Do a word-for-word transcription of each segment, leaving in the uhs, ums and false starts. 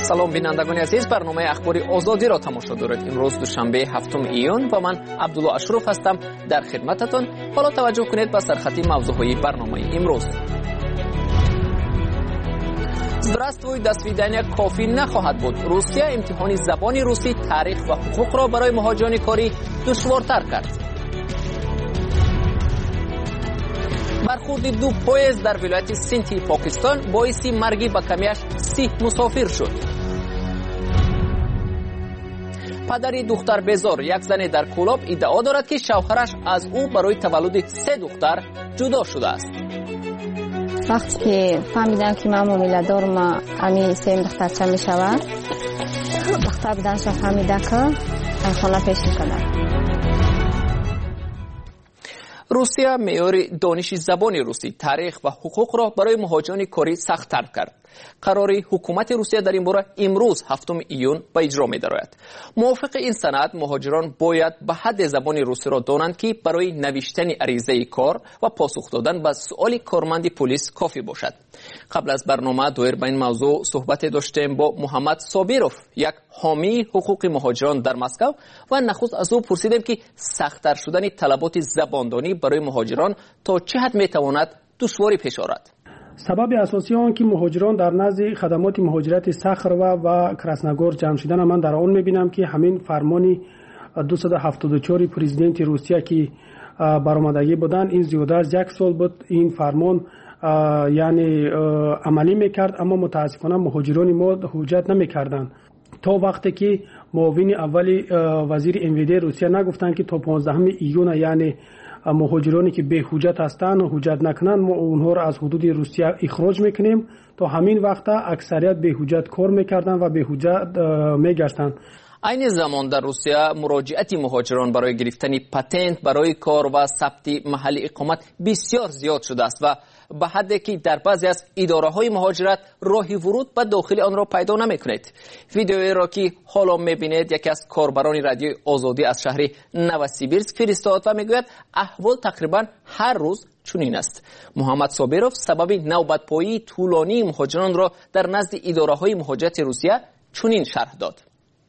سلام بینندگان عزیز، برنامه اخباری آزادی را تماشا دارید. امروز دوشنبه هفتم ایون و من عبدالله اشرف هستم در خدمتتان. حالا توجه کنید به سرخطی موضوعهای برنامه امروز. Здравствуй, до свидания کافی نخواهد بود. روسیه امتحان زبان روسی، تاریخ و حقوق را برای مهاجران کاری دشوارتر کرد. برخورد دو پویز در ولایت سینتی پاکستان باعث مرگ به کمیش سی مسافر شد. پدر دختر بزار، یک زن در کولاب، ادعا دارد که شوهرش از او برای تولد سه دختر جدا شده است. وقتی که فهمیدم که من معامله دارم امی سیم دخترچه می شود، دختر بدنش فهمیده که خانه پیش میکنه. روسیه معیار دانش زبان روسی، تاریخ و حقوق را برای مهاجران کاری سخت‌تر کرد. قرار حکومت روسیه در این باره امروز هفتم ایون به اجرا می‌دارد. موافق این سند، مهاجران باید به حد زبان روسی را دانند که برای نوشتن عریضه کار و پاسخ دادن به سؤال کارمند پلیس کافی باشد. قبل از برنامه دایر به این موضوع صحبت داشتیم با محمد صابیروف، یک حامی حقوق مهاجران در مسکو، و نخست از او پرسیدیم که سخت‌تر شدن طلبات زباندانی برای مهاجران تا چه حد می‌تواند دشواری پیش آورد. سبب اساسی آن که مهاجران در نزد خدمات مهاجرت ساخروا و کراسنگور جمع شدن، من در آن می‌بینم که همین فرمانی دویست و هفتاد و چهار پرزیدنت روسیه که برآمدگی بودن، این زیاده از یک سال بود این فرمان یعنی عملی میکرد، اما متاسفانه مهاجران ما حجت نمیکردند تا وقتی که معاون اولی وزیر امویدی روسیه نگفتن که تا پانزدهم ایون یعنی مهاجرانی که به حجت هستند حجت نکنن، ما اونها را از حدود روسیه اخراج میکنیم. تا همین وقت اکثریت به حجت کار میکردن و به حجت میگشتن. این زمان در روسیه مراجعت مهاجران برای گرفتن پتنت برای کار و ثبت محل اقامت بسیار زیاد شده است و به حدی که در بعضی از اداره‌های مهاجرت راهی ورود به داخل آن را پیدا نمی‌کنید. ویدیویی را که حالا می‌بینید یکی از کاربران رادیوی آزادی از شهر نوسیبیرسک فرستاد و میگوید احوال تقریبا هر روز چنین است. محمد صابیروف سبب نوبت‌پایی طولانی مهاجران را در نزد اداره‌های مهاجرت روسیه چنین شرح داد.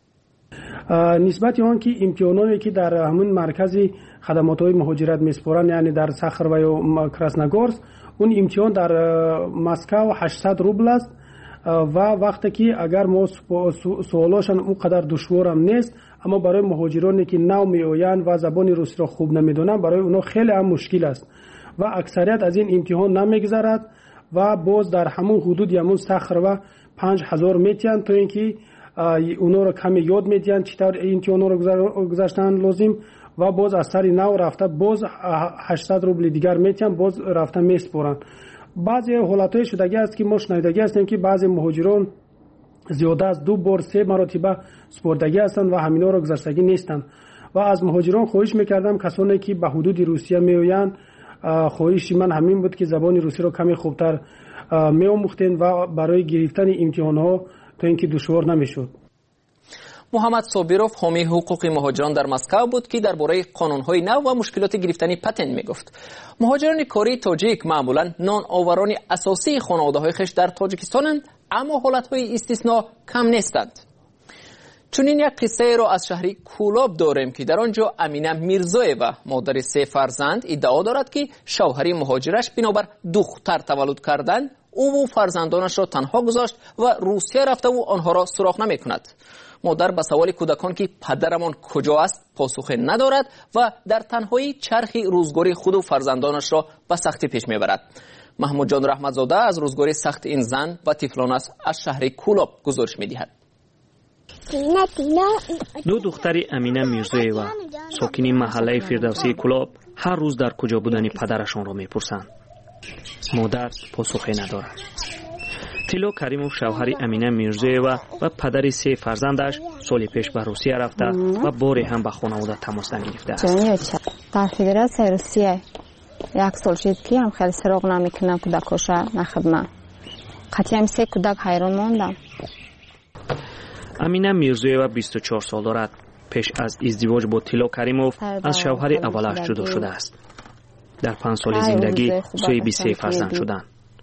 نسبت آن که امتحاناتی که در همون مرکز خدمات‌های مهاجرت میسپارند، یعنی در ساخر و کراسنگورسک، اون امتحان در مسکو هشتصد روبل است و وقتی که اگر ما سوالاشان اونقدر دشوار هم نیست، اما برای مهاجرانی که نو میآیند و زبان روسی را خوب نمیدونن، برای اونا خیلی هم مشکل است و اکثریت از این امتحان نمیگذرد و باز در همون حدود همون ساخر و پنج هزار میتین تا اینکه اونا را کمی یاد میدین چطور امتحان را گذاشتن لازم و باز از سر نو رفته باز هشتصد روبل دیگر میتین باز رفته میسپارن. بعضی حالتهای شدگی است که ما شنیدگی هستیم که بعضی مهاجران زیاده از دو بار سه مرتبه سپردگی هستند و همینا را گذاشتگی نیستند و از مهاجران خواهش میکردم کسانی که به حدود روسیه میآیند، خواهش من همین بود که زبان روسی را کمی خوبتر میآموختین و برای گرفتن امتحان ها تا اینکه دشوار نمیشد. محمد صابیروف حامی حقوق مهاجران در مسکو بود که درباره قانون‌های نو و مشکلات گرفتن پتنت میگفت. مهاجران کاری تاجیک معمولاً نان آوران اساسی خانواده‌های خویش در تاجیکستانند، اما حالت‌های استثنا کم نیستند. چنین یک قصه را از شهر کولاب داریم که در آنجا امینه میرزایوا، مادر سه فرزند، ادعا دارد که شوهر مهاجرش بنابر دختر تولد کردن او و فرزندانش را تنها گذاشت و روسیه رفته و آنها را سراغ نمی کند. مادر به سوال کودکان که پدرمان کجا است پاسخ ندارد و در تنهایی چرخ روزگاری خود و فرزندانش را به سختی پیش میبرد. محمود جان رحمتزاده از روزگاری سخت این زن و طفلانش از شهر کولاب گزارش میدهد. دو دختر امینه میرزایوا، ساکنین محله فردوسی کولاب، هر روز در کجا بودن پدرشان را میپرسند. مادر پاسخی ندارد. تیلو کریموف شوهر امینه میرزایوا و پدر سه فرزندش سال پیش به روسیه رفته و باری هم به خانواده تماس نگرفته است. در فدراسیون روسیه یک سال شد که هم خیلی سراغ نمیکنم کودکاش نخدمه. قطعا سه کودک حیران ماندم. امینه میرزایوا بیست و چهار سال دارد. پیش از ازدواج با تیلو کریموف از شوهر اولش جدا شده است. در پنج سال زندگی صاحب سه فرزند شدند.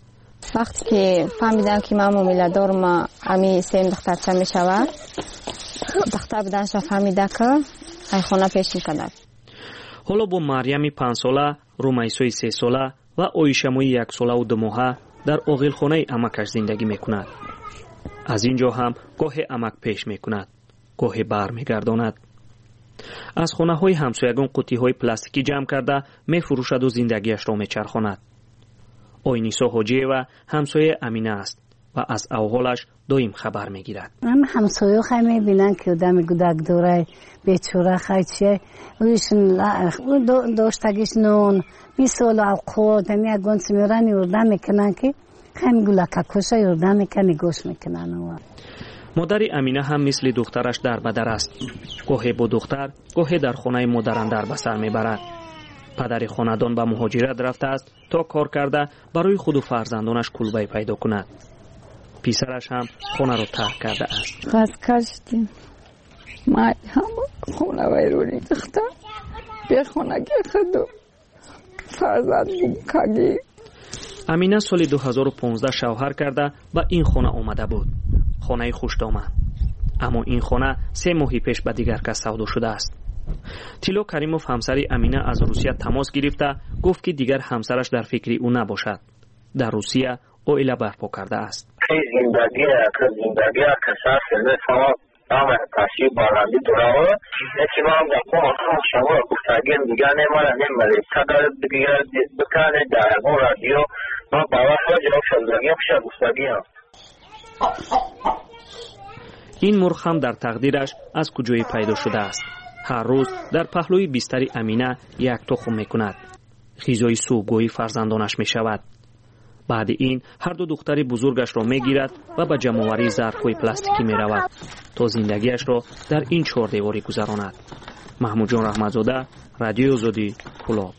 وقتی که فهمیدم که من معامله دارم امی سیم دخترچه می شود دختر بدنش فهمیده که ای خونه پیش میکند. حالا با مریم پنج ساله، رومیسوی سه ساله و اویشموی یک ساله و دو ماهه در اغیل خانه امکش زندگی میکند. از اینجا هم گاهی امک پیش میکند، گاهی بر میگرداند. از خانه های همسایگان قوطی های پلاستیکی جمع کرده میفروشد و زندگیش را میچرخاند. آینیسا حاجی و همسایه امینه است و از احوالش دائم خبر میگیرد. من همسایه خیلی میبینن که آدم گودک داره بیچاره خیلیه ویشون داشتگیش نون میسال اوقات همی اگون سمیرن یردن میکنن که خیلی گولکه کشه یردن میکنن گوش میکنن. مادر امینه هم مثل دخترش در بدر است. گاهی با دختر گاهی در خانه مادران در بسر میبرد. پدر خاندان به مهاجرت رفته است تا کار کرده برای خود و فرزندانش کلبه پیدا کند. پسرش هم خانه را ترک کرده است. خواست کشتیم ما هم خانه ویرونی دختر به خانگی خودو فرزند کگی. امینه سال دو هزار و پانزده شوهر کرده و این خانه آمده بود. خانه خوش‌دامن. اما این خانه سه ماهی پیش به دیگر کس سودا شده است. تیلو کریموف همسر امینه از روسیه تماس گرفته گفت که دیگر همسرش در فکر او نباشد. در روسیه عائله برپا کرده است. زندگی که زندگی که سر فهم نام کسی بالاندی دراوه نتیمام دکتر شما گفتگیم دیگر نمیاره نمیاره صدر دیگر بکنه در اون رادیو ما باور جواب شدگی خوش گفتگیم. این مرغ هم در تقدیرش از کجای پیدا شده است. هر روز در پهلوی بستر امینه یک تخم میکند. غذای صبحگاهی فرزندانش میشود. بعد این هر دو دختر بزرگش را میگیرد و به جمع‌آوری ظرف‌های پلاستیکی میرود تا زندگیش را در این چهار دیواری گذراند. محمود جان رحمتزاده، رادیو آزادی، کلاب.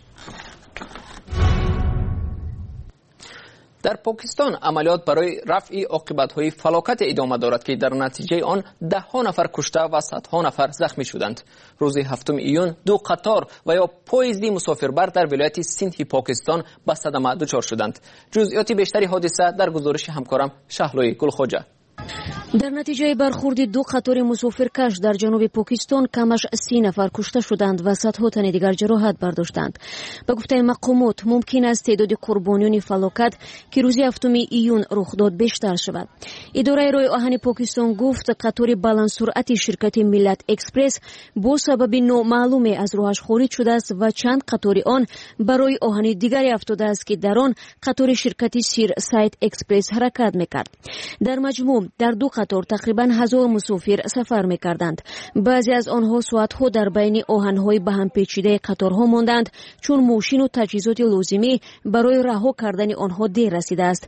در پاکستان عملیات برای رفع عاقبت‌های فلاکت ادامه دارد که در نتیجه آن ده ها نفر کشته و صدها نفر زخمی شدند. روز هفتم ایون دو قطار و یا پویزدی مسافربر در ولایت سندھ پاکستان به صدمه دچار شدند. جزئیات بیشتری حادثه در گزارش همکارم شهلوی گلخوجه. در نتیجه برخورد دو قطار مسافرکش در جنوب پاکستان کمش سی نفر کشته شدند و صدها تن دیگر جراحت برداشتند. به گفته مقامات ممکن است تعداد قربانیان فلاکت که روز هفتم ایون رخ داد بیشتر شود. اداره راه آهن پاکستان گفت قطار بلند سرعت شرکت ملت اکسپرس با سبب نامعلوم از راهش خارج شده است و چند قطار آن برای آهن دیگری افتاده است که در آن قطار شرکت سیر سایت اکسپرس حرکت میکرد. در مجموع در دو قطار تقریبا هزار مسافر سفر می‌کردند. بعضی از آنها ساعت‌ها در بین آهن‌های به هم پیچیده قطارها ماندند چون ماشین و تجهیزات لازمی برای رها کردن آنها دیر رسیده است.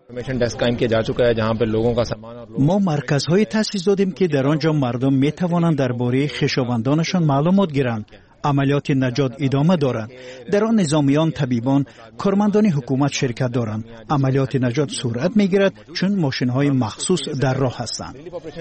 ما مرکزهای تأسیس دادیم که در آنجا مردم می‌توانند درباره خویشاوندانشان معلومات گیرند. عملیات نجات ادامه دارند. در آن نظامیان، طبیبان، کارمندان حکومت شرکت دارند. عملیات نجات سرعت میگیرد چون ماشین‌های مخصوص در راه هستند.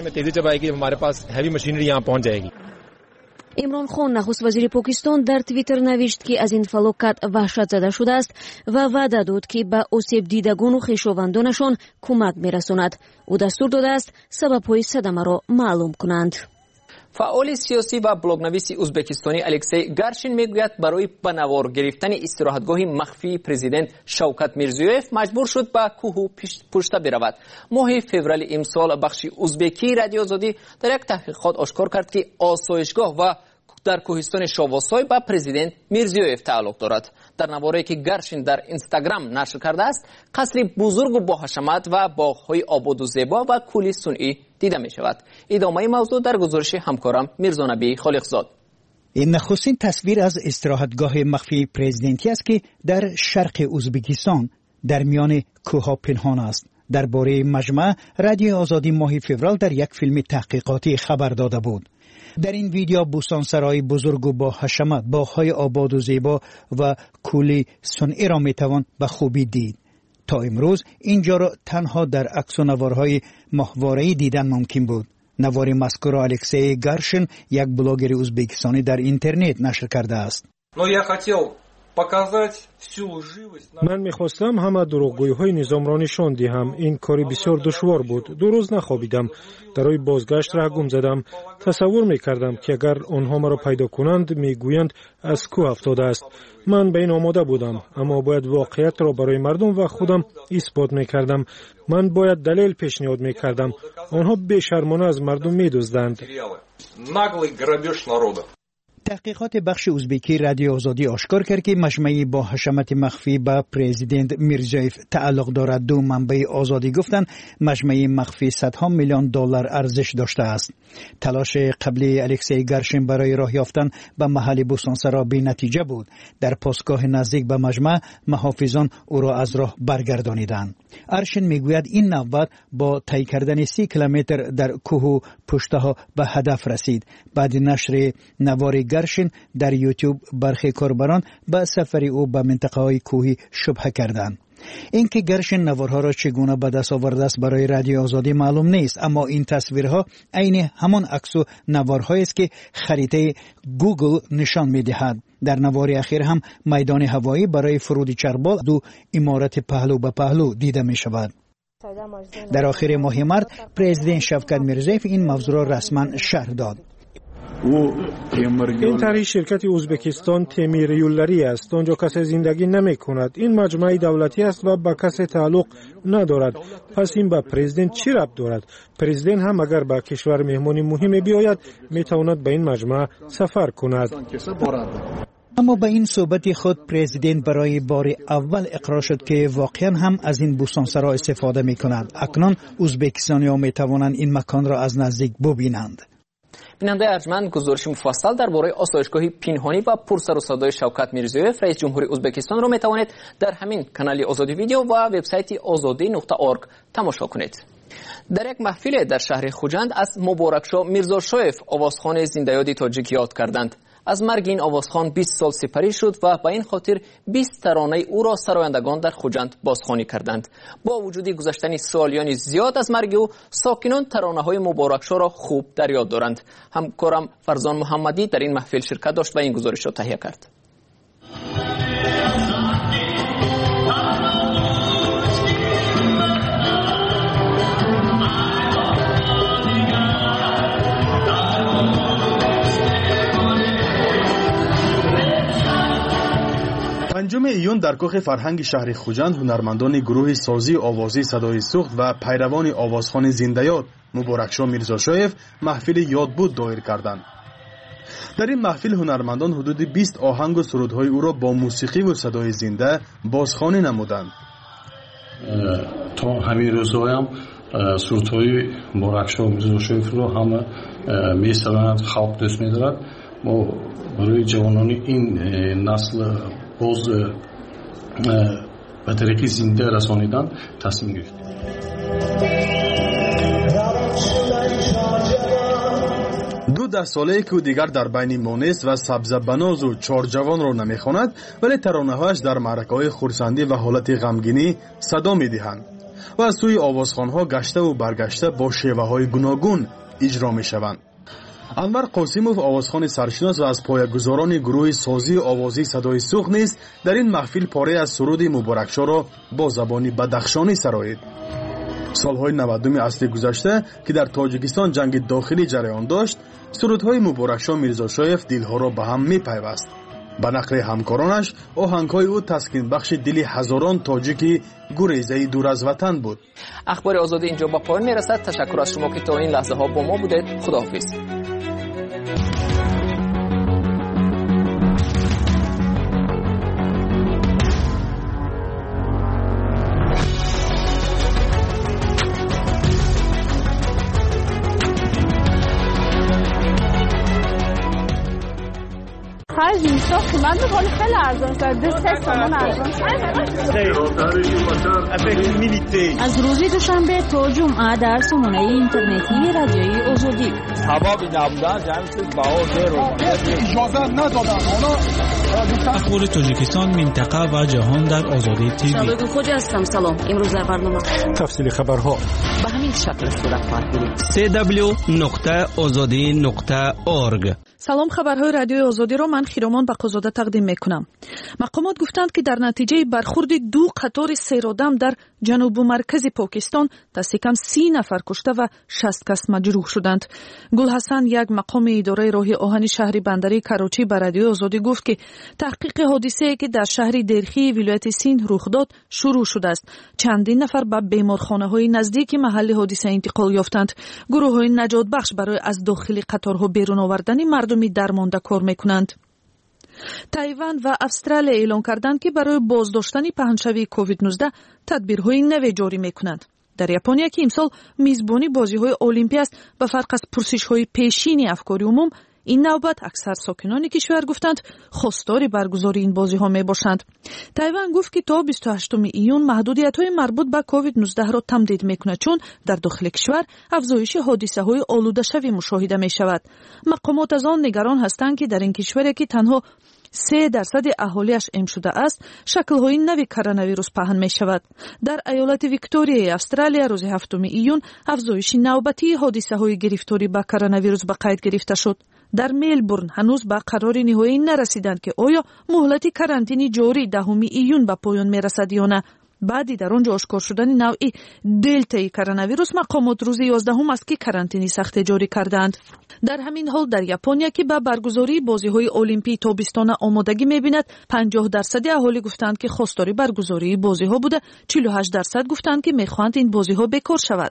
عمران خان نخست وزیر پاکستان در توییتر نوشت که از این فلاکت وحشت زده شده است و وعده داد که به آسیب دیدگان و خویشاوندانشان کمک می‌رساند. او دستور داده است سبب‌های صدمه را معلوم کنند. فعال سیاسی و بلاگنویس ازبکستانی الکسی گارشین میگوید برای به نوار گرفتن استراحتگاه مخفی پرزیدنت شوکت میرزیویف مجبور شد به کوه پشته برود. ماه فوریه امسال بخش ازبکی رادیو آزادی در یک تحقیقات آشکار کرد که آسایشگاه و در کوهستان شاواسای به پرزیدنت میرزیویف تعلق دارد. در نواری که گارشین در اینستاگرام نشر کرده است، قصری بزرگ و با حشمت و باغ‌های آباد و زیبا و کولی صنعی دیده می شود. ادامه موضوع در گزارش همکارم میرزا نبی خالقزاد. این نخستین تصویر از استراحتگاه مخفی پرزیدنتی است که در شرق ازبکستان در میان کوه‌ها پنهان است. درباره مجمع رادیو آزادی ماه فوریه در یک فیلم تحقیقاتی خبر داده بود. در این ویدیو بوستانسرای بزرگ و با حشمت، باغ‌های آباد و زیبا و کولی صنعی را میتوان به خوبی دید. تا امروز اینجا را تنها در عکس و نوارهای ماهواره‌ای دیدن ممکن بود. نوار مذکور الکسی گارشین یک بلاگر ازبکستانی در اینترنت نشر کرده است. Но я хотел من میخواستم همه دروغگویی های نظام را نشان دهم. این کاری بسیار دشوار بود. دو روز نخوابیدم. در روی بازگشت را گم زدم. تصور میکردم که اگر آنها مرا پیدا کنند میگویند از کوه افتاده است. من به این آماده بودم، اما باید واقعیت را برای مردم و خودم اثبات میکردم. من باید دلیل پیشنهاد میکردم. آنها بی‌شرمانه از مردم میدزدند. تحقیقات بخش ازبکی رادیو آزادی آشکار کرد که مجمعی با حشمت مخفی به پرزیدنت میرزایف تعلق دارد. دو منبع آزادی گفتند مجمعی مخفی صدها میلیون دلار ارزش داشته است. تلاش قبلی الکسی گرشین برای راه یافتن به محل بوستانسرا بی نتیجه بود. در پاسگاه نزدیک به مجمع محافظان او را از راه برگردانیدند. ارشین میگوید این نوبت با طی کردن سی کیلومتر در کوه و پشته ها به هدف رسید. بعد نشر نوار گرشین در یوتیوب برخی کاربران به سفر او به منطقه های کوهی شبهه کردند. اینکه گرشین نوارها را چگونه به دست آورده است برای رادیو آزادی معلوم نیست، اما این تصویرها عین همان عکس و نوارهایی است که خریطه گوگل نشان می‌دهد. در نوار اخیر هم میدان هوایی برای فرود چربال دو عمارت پهلو به پهلو دیده می شود. در آخر ماه مارس پرزیدنت شفقت میرزایف این موضوع را رسما شرح داد. این طرح شرکت ازبکستان تیمیر یولری است. آنجا کسی زندگی نمی کند. این مجمع دولتی است و با کسی تعلق ندارد. پس این با پرزیدنت چی ربط دارد؟ پرزیدنت هم اگر با کشور مهمانی مهمی بیاید می تواند به این مجمع سفر کند. اما به این صحبت خود پرزیدنت برای بار اول اقرار شد که واقعا هم از این بوستانسرا استفاده می کند. اکنون ازبکستانی‌ها می توانند این مکان را از نزدیک ببینند. بیننده ارجمند، گزارش مفصل درباره آسایشگاه پنهانی و پرسر و صدای شوکت میرزایف رئیس جمهوری ازبکستان را می توانید در همین کانال آزادی ویدیو و وبسایت آزادی نقطه اورگ تماشا کنید. در یک محفل در شهر خوجند از مبارکشاه میرزاشویف آوازخوان زنده‌یاد تاجیک یاد کردند. از مرگ این آوازخوان بیست سال سپری شد و به این خاطر بیست ترانه او را سرایندگان در خوجند بازخوانی کردند. با وجود گذشتن سالیانی زیاد از مرگ او، ساکنان ترانه‌های مبارکشاه را خوب در یاد دارند. همکارم فرزان محمدی در این محفل شرکت داشت و این گزارش را تهیه کرد. پنجم ایون در کاخ فرهنگ شهر خوجند هنرمندان گروه سازی آوازی صدای سوخت و پیروان آوازخوان زنده‌یاد مبارکشاه میرزاشویف محفل یادبود دایر کردند. در این محفل هنرمندان حدود بیست آهنگ و سرودهای او را با موسیقی و صدای زنده بازخوانی نمودند. تا همین روزها هم سرودهای مبارکشاه میرزاشویف را همه می‌شنوند، خلق دوست می‌دارد. ما برای جوانان این نسل باز به طریق زنده رسانیدن تصمیم گرفتیم. دو ده ساله که دیگر در بین مانست و سبزه بناز و چهار جوان را نمیخواند، ولی ترانه‌هایش در معرکه‌های خرسندی و حالت غمگینی صدا می‌دهند و از سوی آوازخوان‌ها گشته و برگشته با شیوه‌های گوناگون اجرا می‌شوند. انور قاسموف آوازخوان سرشناس و از پایه‌گذاران گروه سازی آوازی صدای سوخت نیز در این محفل پاره از سرود مبارکشاه را با زبانی بدخشانی سرایید. سالهای نود اصل گذشته که در تاجیکستان جنگ داخلی جریان داشت، سرودهای مبارکشاه میرزاشویف دلها را به هم می‌پیوست. به نقل همکارانش آهنگ‌های او تسکین بخش دل هزاران تاجیکی گریزه دور از وطن بود. اخبار آزادی اینجا با پایان میرسد. تشکر از شما که تا این لحظه ها با ما بودید. خداحافظ. خرج میشه قیمت به حال خیلی ارزان شده. سه تومن ارزان شده. از روز دوشنبه تا جمعه در سامانه اینترنتی رادیوی آزادی. هوا بی نبودن جمعیت بهار رو اجازه ندادن. اخبار تاجیکستان، منطقه و جهان در آزادی تیوی. شبکه خوج هستم. سلام. امروز در برنامه تفصیل خبرها. به همین شکل صورت خواهد گرفت. سی دبلیو نقطه آزادی نقطه اورگ. سلام، خبرهای رادیوی آزادی را من خیرامان بقازاده تقدیم میکنم. مقامات گفتند که در نتیجه برخورد دو قطار سیرآدم در جنوب و مرکز پاکستان دست کم سی نفر کشته و شصت کس مجروح شدند. گل حسن، یک مقام اداره راه آهن شهری بندری کراچی، به رادیوی آزادی گفت که تحقیق حادثه‌ای که در شهر درخی ولایت سیند رخ داد شروع شده است. چندین نفر به بیمارخانه‌های نزدیک محل حادثه انتقال یافتند. گروه‌های نجات بخش برای از داخل قطارها بیرون آوردن مردمی درمانده کار میکنند. تایوان و استرالیا اعلام کردند که برای بازداشتن پهنشوی کووید نوزده تدبیرهای نوی جاری میکنند. در ژاپنیا که امسال میزبانی بازی‌های المپیک است، به فرق از پرسش‌های پیشین افکار عموم، این نوبت اکثر ساکنان کشور گفتند خواستار برگزاری این بازی‌ها میباشند. تایوان گفت که تا بیست و هشتم ایون محدودیت‌های مربوط به کووید نوزده را تمدید میکند، چون در داخل کشور افزایش حادثه‌های آلوده‌شوی مشاهده میشود. مقامات از آن نگران هستند که در این کشور که تنها سه درصد اهالیش ام شده است، شکل‌های نوی کرونا ویروس پهن می‌شود. در ایالت ویکتوریا استرالیا روز هفتم ایون افزایش نوبتی حادثه‌های گرفتاری به کرونا ویروس به قید گرفته شد. در ملبورن هنوز به قرار نهایی نرسیدند که آیا مهلت کرانتینی جاری دهم ایون به پایان میرسد یا نه. بعدی در آنجا آشکار شدن نوعی دلتای کرونا ویروس، مقامات روز یازدهم است که کرانتینی سخت جاری کردند. در همین حال در ژاپنیا که به برگزاری بازی‌های المپیک تابستان آمادگی می‌بیند، پنجاه درصد اهالی گفتند که خواستار برگزاری بازی‌ها بوده، چهل و هشت درصد گفتند که می‌خواهند این بازی‌ها بکار شود.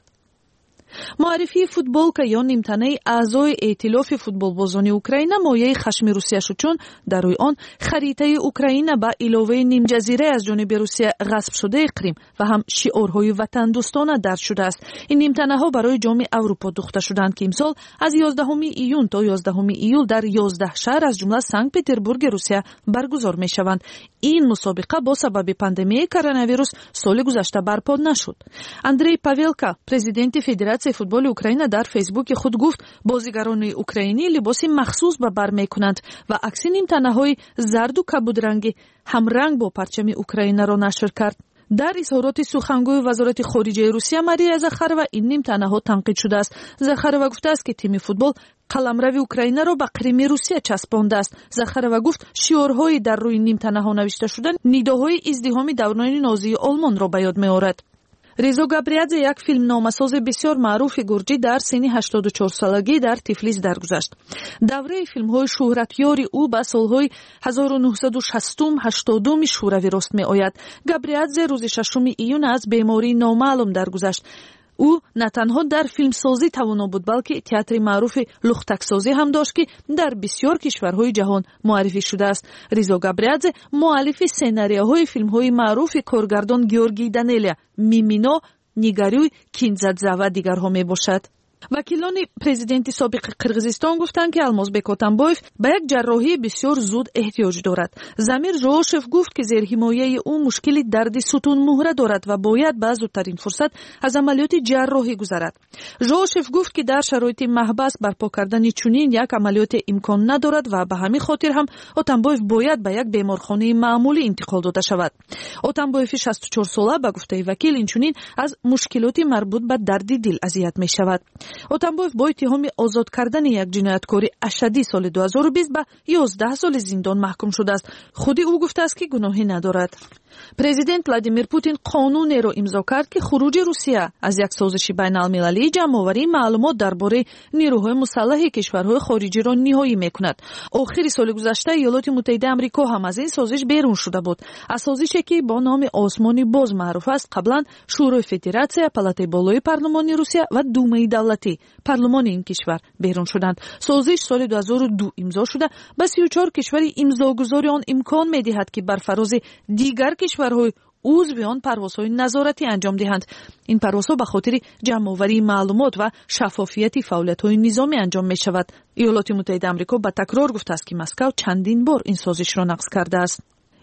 معرفی فوتبال که یا نیمتنه اعضای ائتلاف فوتبال بازان اوکراین مایه خشم روسیه شد، چون در روی آن خریطه اوکراین به علاوه نیم جزیره از جانب روسیه غصب شده کریم و هم شعارهای وطن دوستانه درج شده است. این نیمتنه ها برای جام اروپا دوخته شدند که امسال از یازدهم ایون تا یازدهم ایول در یازده شهر از جمله سنت پترزبورگ روسیه برگزار می شوند. این مسابقه با سبب پاندمی کرونا ویروس سال گذشته برپا نشد. اندری پاولکا، پرزیدنت فدراسیون فوتبال اوکراین، در فیسبوک خود گفت بازیگران اوکراینی لباس مخصوص به بر میکنند و عکس نیمتنه‌های زرد و کبودرنگی همرنگ با پرچم اوکراین را نشر کرد. در اظهارات سخنگوی وزارت خارجه روسیه ماریا زاخارова این نیمتنه‌ها تنقید شده است. زاخارова گفته است که تیم فوتبال قلمرو اوکراین را به قریم روسیه چسبانده است. زاخارова گفت شعارهای در روی نیمتنه‌ها نوشته شده نداهای ازدحام دوران نازی آلمان را به یاد می‌آورد. رضا گابریادзе، یک فیلمنامه‌ساز بسیار معروف گرجی، در سن هشتاد و چهار سالگی در تفلیس درگذشت. دوره فیلم‌های شهرتیاری او به سال‌های هزار و نهصد و شصت هشتاد شوروی راست می‌آید. گابریادзе روز ششم ایون از بیماری نامعلوم درگذشت. او نه تنها در فیلمسازی توانا بود، بلکه تئاتر معروف لختکسازی هم داشت که در بسیار کشورهای جهان معرفی شده است. رضا گابریادзе مؤلف سناریوهای فیلم‌های معروف کارگردان گیورگی دانلیا، میمینا، نیگاروی، کینزادزه و دیگرها میباشد. وکیلان پرزیدنت سابق قرغیزستان گفتند که المازبек اتنبایف به یک جراحی بسیار زود احتیاج دارد. زمیر ژوشف گفت که زیر حمایه او مشکلی درد ستون مهره دارد و باید به زودترین فرصت از عملیات جراحی گذرد. ژوشف گفت که در شرایط محبس برپا کردن چنین یک عملیات امکان ندارد و به همین خاطر هم اتنبایف باید به یک بیمارخانه معمولی انتقال داده شود. اتنبایف شصت و چهار ساله به گفته وکیل اینچنین از مشکلات مربوط به درد دل اذیت می شود. اتنبایف با اتهام آزاد کردن یک جنایتکار اشدی سال دو هزار و بیست به یازده سال زندان محکوم شده است. خود او گفته است که گناهی ندارد. پرزیدنت ولادیمیر پوتین قانونی را امضا کرد که خروج روسیه از یک سازش بین‌المللی جمع‌آوری معلومات درباره نیروهای مسلح کشورهای خارجی را نهایی می‌کند. آخر سال گذشته ایالات متحده آمریکا هم از این سازش بیرون شده بود. از سازشی که با نام آسمانی باز معروف است، قبلا شورای فدراسیون، پالاتای بالای پارلمانی روسیه و دومای دولتی پارلمان این کشور بیرون شدند. سازش سال دو هزار و دو امضا شده. به سی و چهار کشور امضاگذاری آن امکان می‌دهد که بر فراز دیگر کشورهای عضو آن پروازهای نظارتی انجام دهند. این پروازها به خاطر جمع‌آوری معلومات و شفافیت فعالیت‌های نظامی انجام می‌شود. ایالات متحده آمریکا با تکرار گفته است که مسکو چندین بار این سازش را نقض کرده است.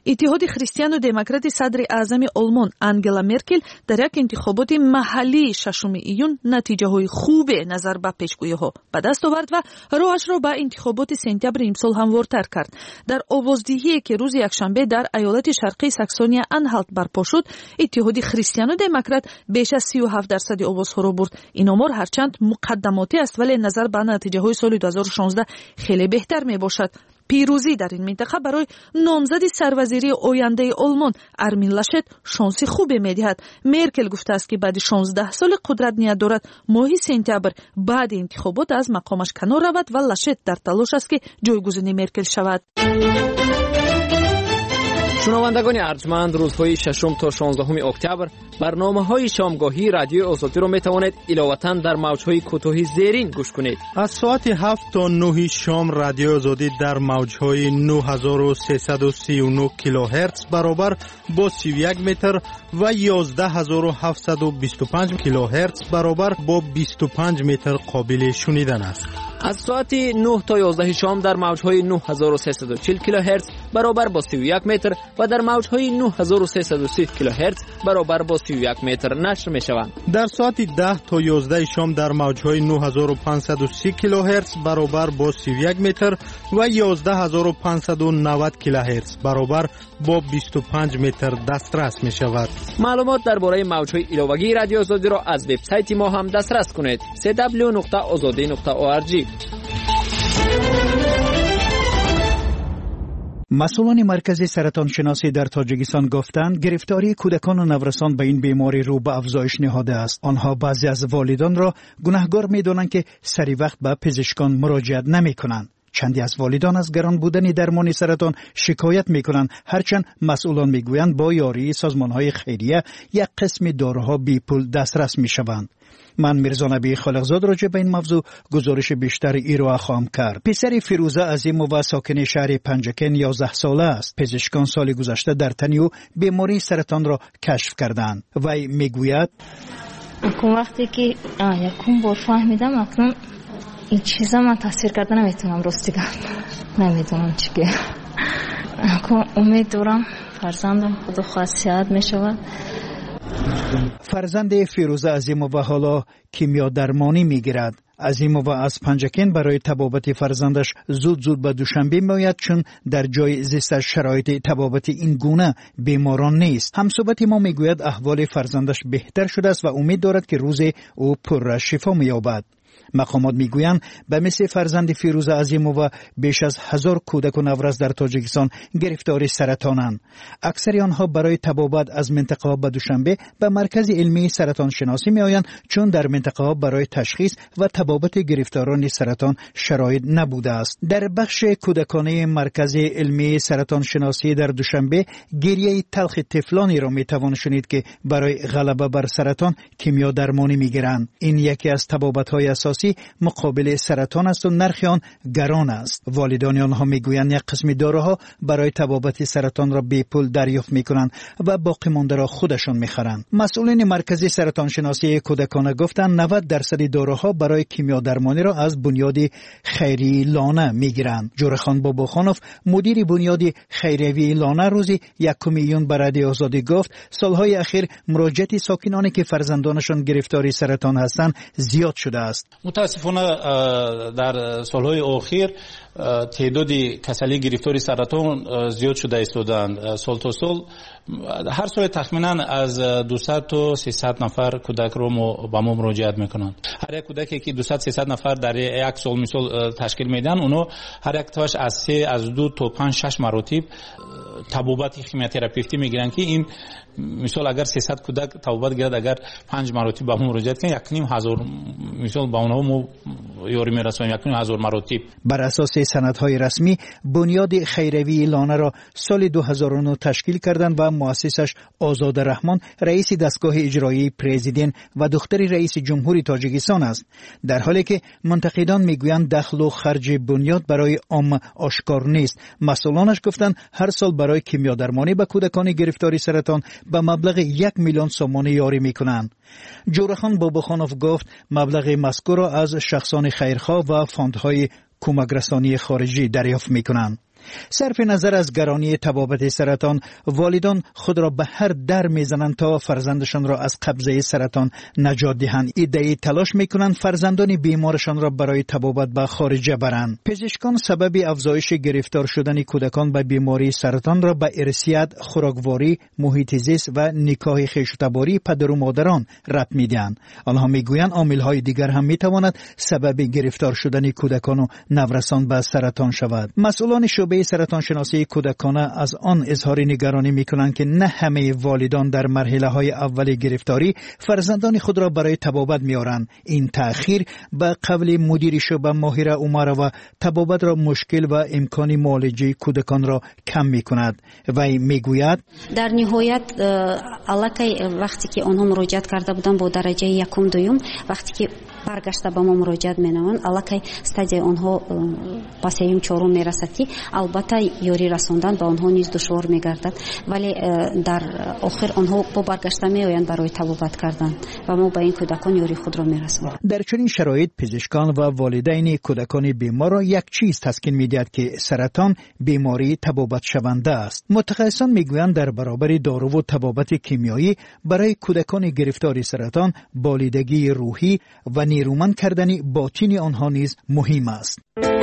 اتحاد خریستیان و دموکرات صدر اعظم آلمان انگلا مرکل در یک انتخابات محلی ششم ایون نتیجه های خوب نظر به پیشگویی ها به دست آورد و راهش را به انتخابات سپتامبر امسال هموارتر کرد. در آوازدهی که روز یکشنبه در ایالت شرقی ساکسونیا انهالت برپا شد، اتحاد خریستیان و دموکرات بیش از سی و هفت درصد آوازها را برد. این آمار هرچند مقدماتی است ولی نظر به نتیجه های سال دو هزار و شانزده خیلی بهتر می باشد. پیروزی در این منطقه برای نامزد سروزیری آینده آلمان ارمین لاشت شانس خوبی می‌دهد. مرکل گفته است که بعد شانزده سال قدرت نیت دارد ماه سپتامبر بعد انتخابات از مقامش کنار رود و لاشت در تلاش است که جایگزین مرکل شود. شنوندگان ارجمند، روزهای ششم تا شانزدهم اکتبر برنامه‌های شامگاهی رادیو آزادی را می‌توانید علاوه‌اً در موج‌های کوتاه زیرین گوش کنید. از ساعت هفت تا نه شام رادیو آزادی در موج‌های نه هزار و سیصد و سی و نه کیلوهرتز برابر با سی و یک متر و یازده هزار و هفتصد و بیست و پنج کیلوهرتز برابر با بیست و پنج متر قابل شنیدن است. از ساعت نه تا یازده شام در موج‌های نه هزار و سیصد و چهل کیلوهرتز برابر با سی و یک متر و در موج‌های نه هزار و سیصد و سی کیلوهرتز برابر با سی و یک متر نشر می‌شوند. در ساعت ده تا یازده شام در موج‌های نه هزار و پانصد و سی کیلوهرتز برابر با سی و یک متر و یازده هزار و پانصد و نود کیلوهرتز برابر با بیست و پنج متر دسترس می‌شود. معلومات درباره موج‌های ایلوگی رادیو آزادی را از وبسایت ما هم دسترس کنید: دبلیو دبلیو دبلیو نقطه آزادی نقطه او آر جی. مسئولان مرکز سرطان شناسی در تاجیکستان گفتند گرفتاری کودکان و نورسان به این بیماری رو به افزایش نهاده است. آنها بعضی از والدان را گناهکار می‌دانند که سری وقت به پزشکان مراجعت نمی‌کنند. چندی از والدان از گران بودن درمان سرطان شکایت می‌کنند، هرچند مسئولان می‌گویند با یاری سازمان‌های خیریه یک قسم داروها بی پول دسترس می‌شوند. من میرزا نبی خالقزاد راجع به این موضوع گزارش بیشتر ارائه خواهم کرد. پسر فیروزه عظیم و ساکن شهر پنجکن یازده ساله است. پزشکان سال گذشته در تن او بیماری سرطان را کشف کردند. وی میگوید وقتی که یکم بار فهمیدم اکنون این چیزا من تاثیر کرده نمیتونم رستگان نمیدونم چیه. اکنون امید دارم فرزندم خدا خاصیت میشود. فرزند فیروزه عظیموف حالا کیمیا درمانی میگیرد. عظیموف از پنجکن برای طبابت فرزندش زود زود به دوشنبه میآید، چون در جای زیستش شرایط طبابت این گونه بیماران نیست. همصحبت ما میگوید احوال فرزندش بهتر شده است و امید دارد که روز او پر شفا مییابد. مقامات میگویند به مثل فرزند فیروزه عظیموف بیش از هزار کودک و نورس در تاجیکستان گرفتار سرطانند. اکثر آنها برای طبابت از منطقه ها به دوشنبه به مرکز علمی سرطان شناسی می آیند، چون در منطقه ها برای تشخیص و طبابت گرفتاران سرطان شرایط نبوده است. در بخش کودکانه مرکز علمی سرطان شناسی در دوشنبه گریه تلخ طفلانی را می توان شنید که برای غلبه بر سرطان کیمیا درمانی می گیرند. این یکی از طبابت های اساسی مقابل سرطان است و نرخ آن گران است. والدان آنها میگویند یک قسم داروها برای طبابت سرطان را بی پول دریافت میکنند و باقی مانده را خودشان میخرند. مسئولین مرکز سرطان شناسی کودکان گفتند نود درصد داروها برای کیمیا درمانی را از بنیاد خیری لانه میگیرند. جورخان باباخانوف مدیر بنیاد خیریوی لانه روزی یکم ایون به رادیو آزادی گفت سالهای اخیر مراجعت ساکنانی که فرزندانشان گرفتار سرطان هستند زیاد شده است. متاسفانه در سالهای اخیر تعداد کسانی گرفتار سرطان زیاد شده ایستادند. سال تا سال هر سال تخمینا از دویست تا سیصد نفر کودک رو با ما مراجعت میکنند. هر یک کودکی که دویست تا سیصد نفر در یک سال مثال تشکیل میدن، اونو هر یک تاش از سه از دو تا پنج شش مراتب طبابت خیمیوتراپیوتی میگیرن که این مثال اگر سیصد کودک طبابت گیرد، اگر پنج مراتب با ما مراجعت کنن یک نیم هزار مثال با اونها ما یاری میرسونیم، یک نیم هزار مراتب. بر اساس سندهای رسمی بنیاد خیریوی لانه را سال دو هزار و نه تشکیل کردند و مؤسسش آزاد رحمان رئیس دستگاه اجرایی پرزیدنت و دختر رئیس جمهوری تاجیکستان است، در حالی که منتقدان میگویند دخل و خرج بنیاد برای عام آشکار نیست. مسئولانش گفتند هر سال برای کیمیا درمانی به کودکان گرفتار سرطان به مبلغ یک میلیون سوم یاری میکنند. جورخان باباخانوف گفت مبلغ مذکور را از شخصان خیرخواه و فاندهای کمک رسانی خارجی دریافت میکنند. صرف نظر از گرانی تبابت سرطان، والدان خود را به هر در میزنند تا فرزندشان را از قبضه سرطان نجات دهند. ایده تلاش میکنند فرزندان بیمارشان را برای تبابت به خارج برند. پزشکان سبب افزایش گرفتار شدن کودکان به بیماری سرطان را به ارثیت، خوراکواری، محیط زیست و نکاح خویشتباری پدر و مادران ربط میدهند. آنها میگویند عامل‌های دیگر هم میتواند سبب گرفتار شدن کودکان و نورسان به سرطان شود. مسئولان شعبه سرطان شناسی کودکانه از آن اظهار نگرانی میکنند که نه همه والدان در مرحله های اول گرفتاری فرزندان خود را برای تبابت میارند. این تأخیر به قول مدیر شعبه ماهره عمرova تبابت را مشکل و امکان معالجه کودکان را کم میکند. وی میگوید در نهایت الکی وقتی که آنها مراجعت کرده بودند با درجه یکم دوم، وقتی که برگشته به ما مراجعت می‌نمایند الکی استادی آنها با سوم چهارم میرسد که البته یاری رساندن به آنها نیز دشوار میگردد، ولی در آخر آنها با برگشته میآیند برای تبابت کردن و ما به این کودکان یاری خود را میرسانیم. در چنین شرایط پزشکان و والدین کودکان بیمار را یک چیز تسکین میدهد که سرطان بیماری تبابت شونده است. متخصصان میگویند در برابر دارو و تبابت کیمیایی برای کودکان گرفتار سرطان بالیدگی روحی و نیرومند کردن باطنی آنها نیز مهم است.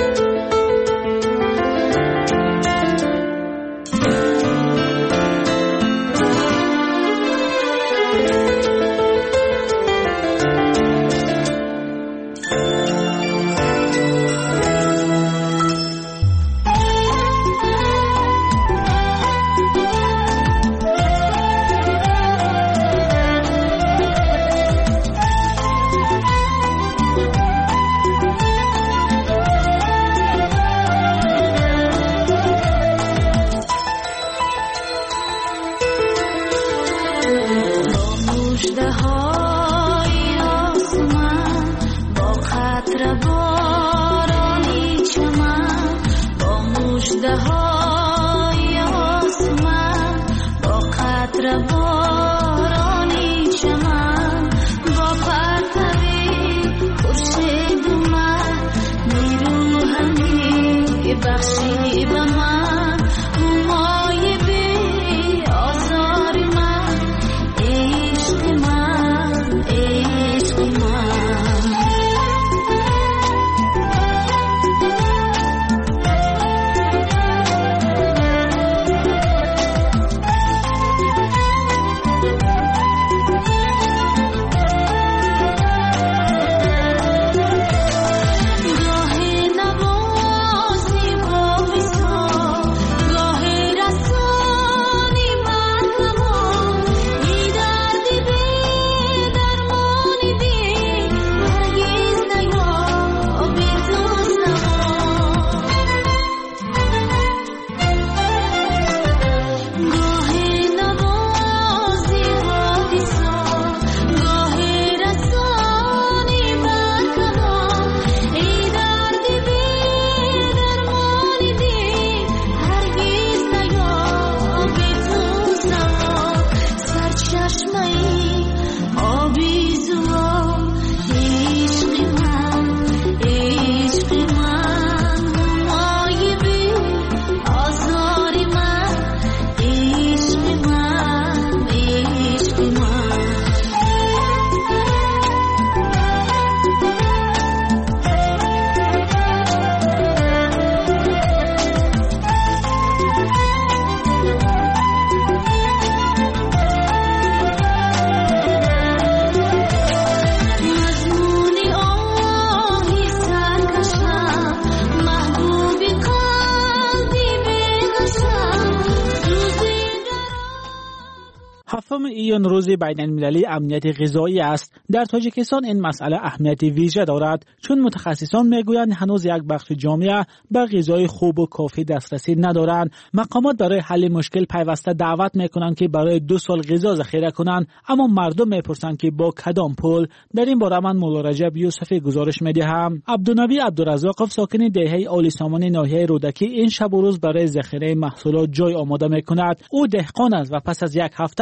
ایون روز بین‌المللی امنیت غذایی است. در تاجیکستان این مسئله اهمیت ویژه دارد چون متخصصان میگویند هنوز یک بخش جامعه به غذای خوب و کافی دسترسی ندارند. مقامات برای حل مشکل پیوسته دعوت میکنند که برای دو سال غذا ذخیره کنند، اما مردم میپرسند که با کدام پول. در این باره من مولا رجب یوسفی گزارش میدهم. عبدالنبی عبدالرزاقов ساکن دهه آلی سامان ناحیه رودکی این شب و روز برای ذخیره محصولات جای آماده میکند. او دهقان است و پس از یک هفته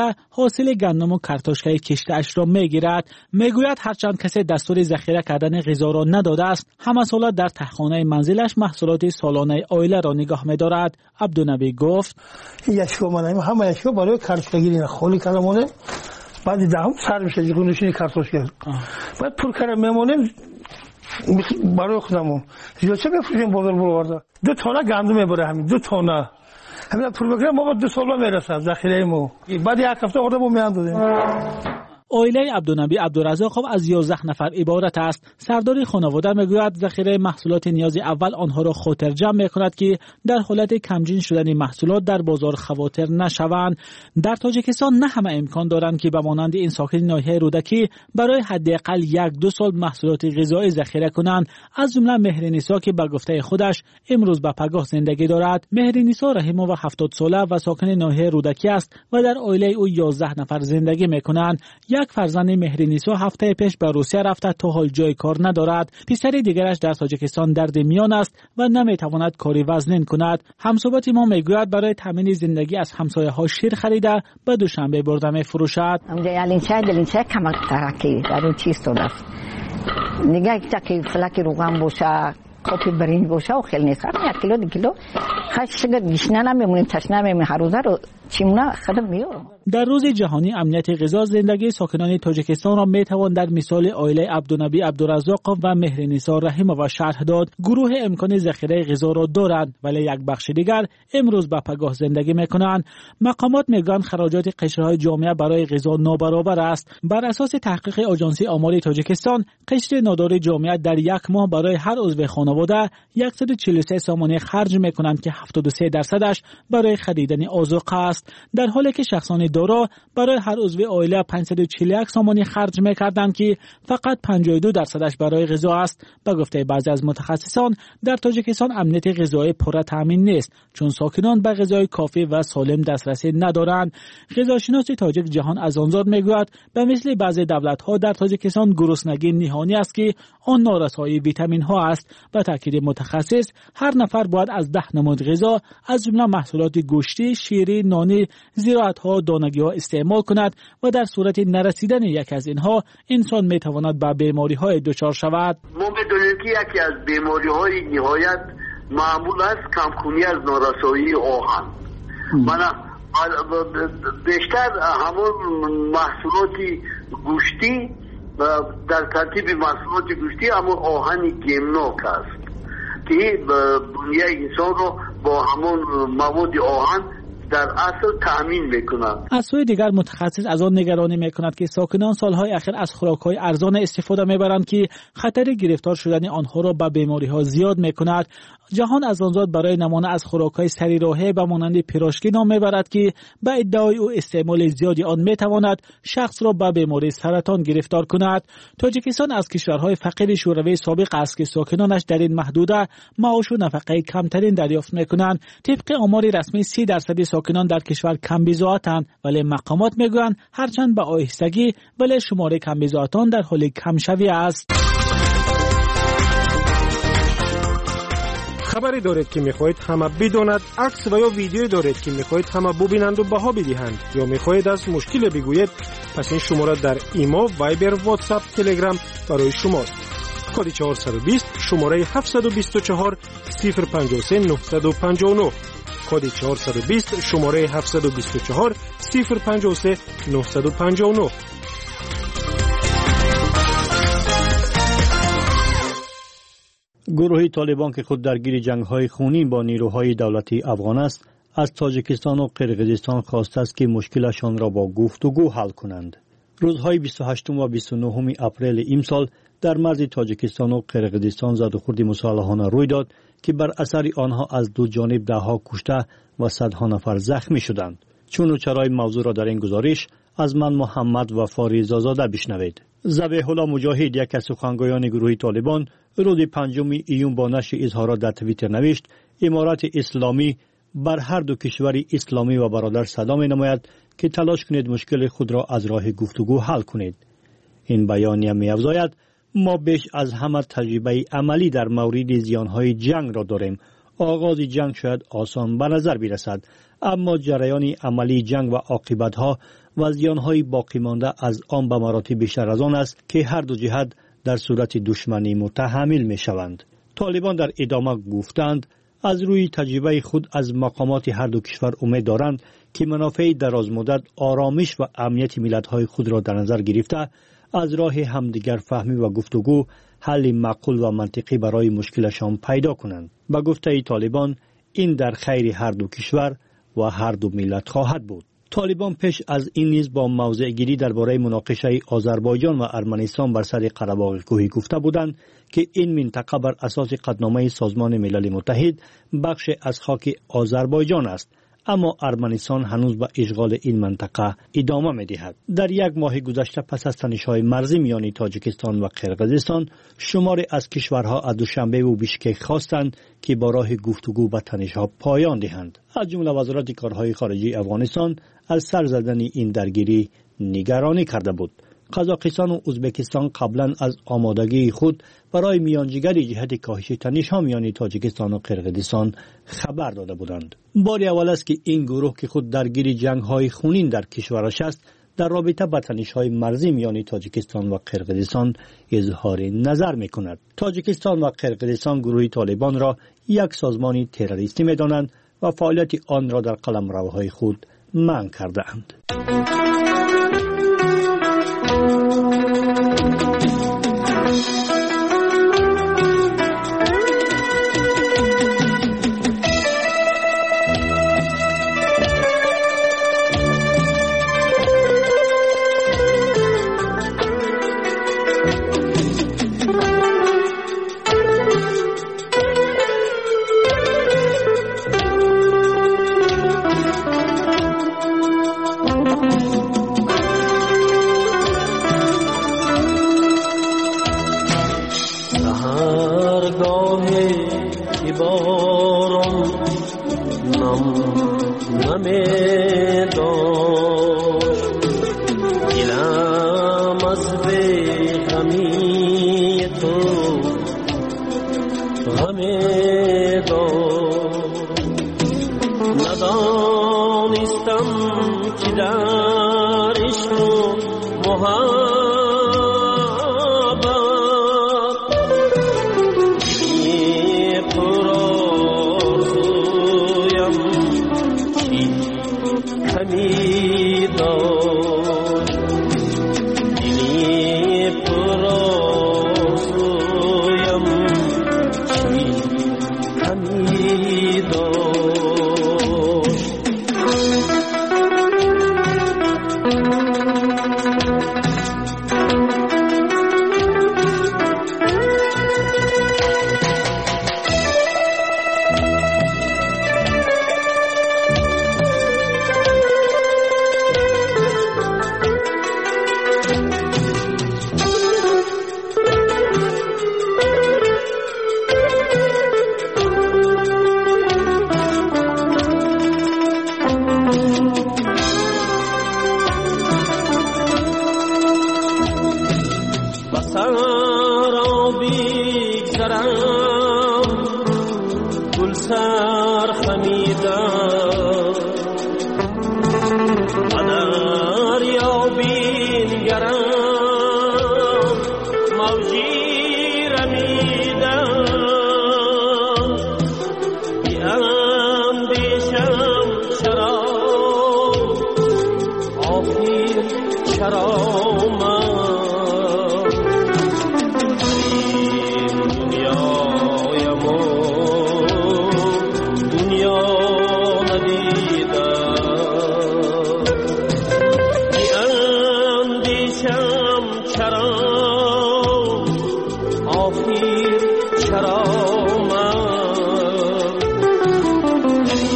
حاصل گندم و کارتوشکای کشته اش را میگیرد. میگوید هرچند کسی دستور ذخیره کردن غذا را نداده است، همه ساله در تهخانه منزلش محصولات سالانه عائله را نگاه می‌دارد. عبدالنبی گفت یشکو منم همه یشکو برای کارتوشگیری خالی کردمونه، بعد دهم سر میشه دیگه نشینی کارتوشگر، بعد پر کردم میمونم برای خودمون زیاد چه بفروشیم بازار برآورده. دو تانه گندم میبره، همین دو تانه همین پول بگیرم ما دو سال میرسه ذخیره مو، بعد یک هفته خورده مو میاندازیم. عائله عبدالنبی عبدالرزاق از یازده نفر عبارت است. سردار خانواده میگوید ذخیره محصولات نیاز اول آنها را خاطر جمع میکند که در حالت کمجین شدن محصولات در بازار خواطر نشوند. در تاجیکستان نه همه امکان دارند که به مانند این ساکن ناحیه رودکی برای حداقل یک دو سال محصولات غذایی ذخیره کنند. از جمله مهرنیسا که به گفته خودش امروز به پگاه زندگی دارد. مهرنیسا رحیمووا هفتاد ساله و ساکن ناحیه رودکی است و در عائله او یازده نفر زندگی میکنند. یک فرزند مهرنیسا هفته پیش به روسیه رفته تا حال جای کار ندارد. پسر دیگرش در تاجیکستان درد میان است و نمیتواند کاری وزنین کند. همصحبت ما میگوید برای تامین زندگی از همسایه ها شیر خریده به دوشنبه برده میفروشد. دلینچه دلینچه کمک ترکی در اون چیز تو دست نگاه که فلک روغن باشه، کپی برنج باشه و خیلی نیست. یک کیلو دو کیلو خش شگر گشنه نمیمونیم، تشنه نمیمونیم، هر روزه رو چیمونه خدم میارم. در روز جهانی امنیت غذا زندگی ساکنان تاجیکستان را میتوان در مثال عائله عبدالنبی عبدالرزاق و مهرنیسا رحیمووا شرح داد. گروه امکان ذخیره غذا را دارند ولی یک بخش دیگر امروز به پگاه زندگی میکنند. مقامات میگویند خراجات قشرهای جامعه برای غذا نابرابر است. بر اساس تحقیق آژانس آمار تاجیکستان، قشر نادار جامعه در یک ماه برای هر عضو خانواده صد و چهل و سه سامانه خرج میکنند که هفتاد و سه درصدش برای خریدن آذوقه است، در حالی که شخصان دارا برای هر عضو عائله پانصد و چهل و یک سامانه خرج میکردند که فقط پنجاه و دو درصدش برای غذا است. به گفته بعضی از متخصصان در تاجیکستان امنیت غذایی پر تامین نیست چون ساکنان به غذای کافی و سالم دسترسی ندارند. غذاشناس تاجیک جهان ازانزاد میگوید به مثل بعضی دولت‌ها در تاجیکستان گرسنگی نهانی است که آن نارسایی ویتامین ها است. و تاکید متخصص هر نفر باید از ده نمود غذا از جمله محصولات گوشتی، شیری، نانی، زراعت‌ها، دانگی‌ها استعمال کند و در صورت نرسیدن یک از اینها انسان میتواند به بیماری‌های دچار شود. ما بدونیم که یکی از بیماری‌های نهایت معمول است کمخونی از نارسایی آهن. من بیشتر همون محصولات گوشتی در ترتیب محصولات گوشتی اما آهن گمناک است که بنیه انسان رو با همون مواد آهن در اصل تأمین میکنند. از سوی دیگر متخصص از آن نگرانی میکند که ساکنان سالهای اخیر از خوراک‌های ارزان استفاده میبرند که خطر گرفتار شدن آنها را به بیماری‌ها زیاد میکند. جهان ازانزاد برای نمونه از خوراک‌های سری راهه به مانند پیراشکی نام میبرد که به ادعای او استعمال زیادی آن میتواند شخص را به بیماری سرطان گرفتار کند. تاجیکستان از کشورهای فقیر شوروی سابق است که ساکنانش در این محدوده معاش و نفقه کمترین دریافت میکنند. طبق آمار رسمی سی درصد ساکنان در کشور کم بضاعتند، ولی مقامات میگویند هرچند به آهستگی ولی شمار کم بضاعتان در حال کم شوی است. خبری دارید که میخواهید همه بداند، عکس و یا ویدیو دارید که میخواهید همه ببینند و بها بدهند یا میخواهید از مشکل بگویید، پس این شماره در ایما، وایبر، واتساپ، تلگرام برای شماست. کد چهارصد و بیست شماره هفتصد و بیست و چهار صفر پنجاه و سه نهصد و پنجاه و نه. کد چهارصد و بیست شماره هفتصد و بیست و چهار صفر پنجاه و سه نهصد و پنجاه و نه. گروه طالبان که خود درگیر جنگ‌های خونی با نیروهای دولتی افغان است، از تاجیکستان و قرقیزستان خواسته است که مشکلشان را با گفتگو حل کنند. روزهای بیست و هشتم و بیست و نهم اپریل امسال در مرز تاجیکستان و قرقیزستان زد و خورد مسلحانه روی داد که بر اثر آنها از دو جانب دهها کشته و صدها نفر زخمی شدند. چون و چرای موضوع را در این گزارش از من محمد وفاری زازاده بشنوید. ذبیح الله مجاهد، یک از سخنگویان گروه طالبان، روز پنجم ایون با نشر اظهارات در توییتر نوشت: امارت اسلامی بر هر دو کشور اسلامی و برادر صدا می نماید که تلاش کنید مشکل خود را از راه گفتگو حل کنید. این بیانیه می افزاید: ما بیش از همه تجربه عملی در مورد زیانهای جنگ را داریم. آغاز جنگ شاید آسان به نظر برسد، اما جریان عملی جنگ و عاقبت‌ها و زیان‌های باقی مانده از آن به مراتب بیشتر از آن است که هر دو جهت در صورت دشمنی متحمل می‌شوند. طالبان در ادامه گفتند از روی تجربه خود از مقامات هر دو کشور امید دارند که منافع درازمدت آرامش و امنیت ملت‌های خود را در نظر گرفته از راه همدیگر فهمی و گفتگو حل معقول و منطقی برای مشکلشان پیدا کنند. به گفته طالبان این در خیر هر دو کشور و هر دو ملت خواهد بود. طالبان پیش از این نیز با موضع گیری درباره مناقشه آذربایجان و ارمنستان بر سر قره‌باغ کوهی گفته بودند که این منطقه بر اساس قطعنامه سازمان ملل متحد بخش از خاک آذربایجان است، اما ارمنستان هنوز به اشغال این منطقه ادامه می‌دهد. در یک ماه گذشته پس از تنش‌های مرزی میان تاجیکستان و قرقیزستان، شماری از کشورها از دوشنبه و بیشکک خواستند که با راه گفتگو به تنش‌ها پایان دهند. از جمله وزارت کارهای خارجه افغانستان از سر زدن این درگیری نگرانی کرده بود. قزاقستان و ازبکستان قبلا از آمادگی خود برای میانجیگری جهت کاهش تنش‌ها میان تاجیکستان و قرقیزستان خبر داده بودند. بار اول است که این گروه که خود درگیر جنگ‌های خونین در کشورش است در رابطه با تنش‌های مرزی میان تاجیکستان و قرقیزستان اظهار نظر می‌کند. تاجیکستان و قرقیزستان گروه طالبان را یک سازمان تروریستی می‌دانند و فعالیت آن را در قلمروهای خود منع کرده‌اند.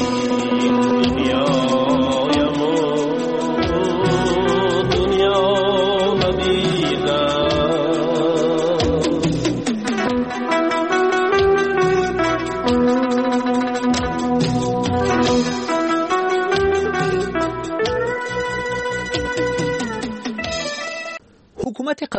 دنیا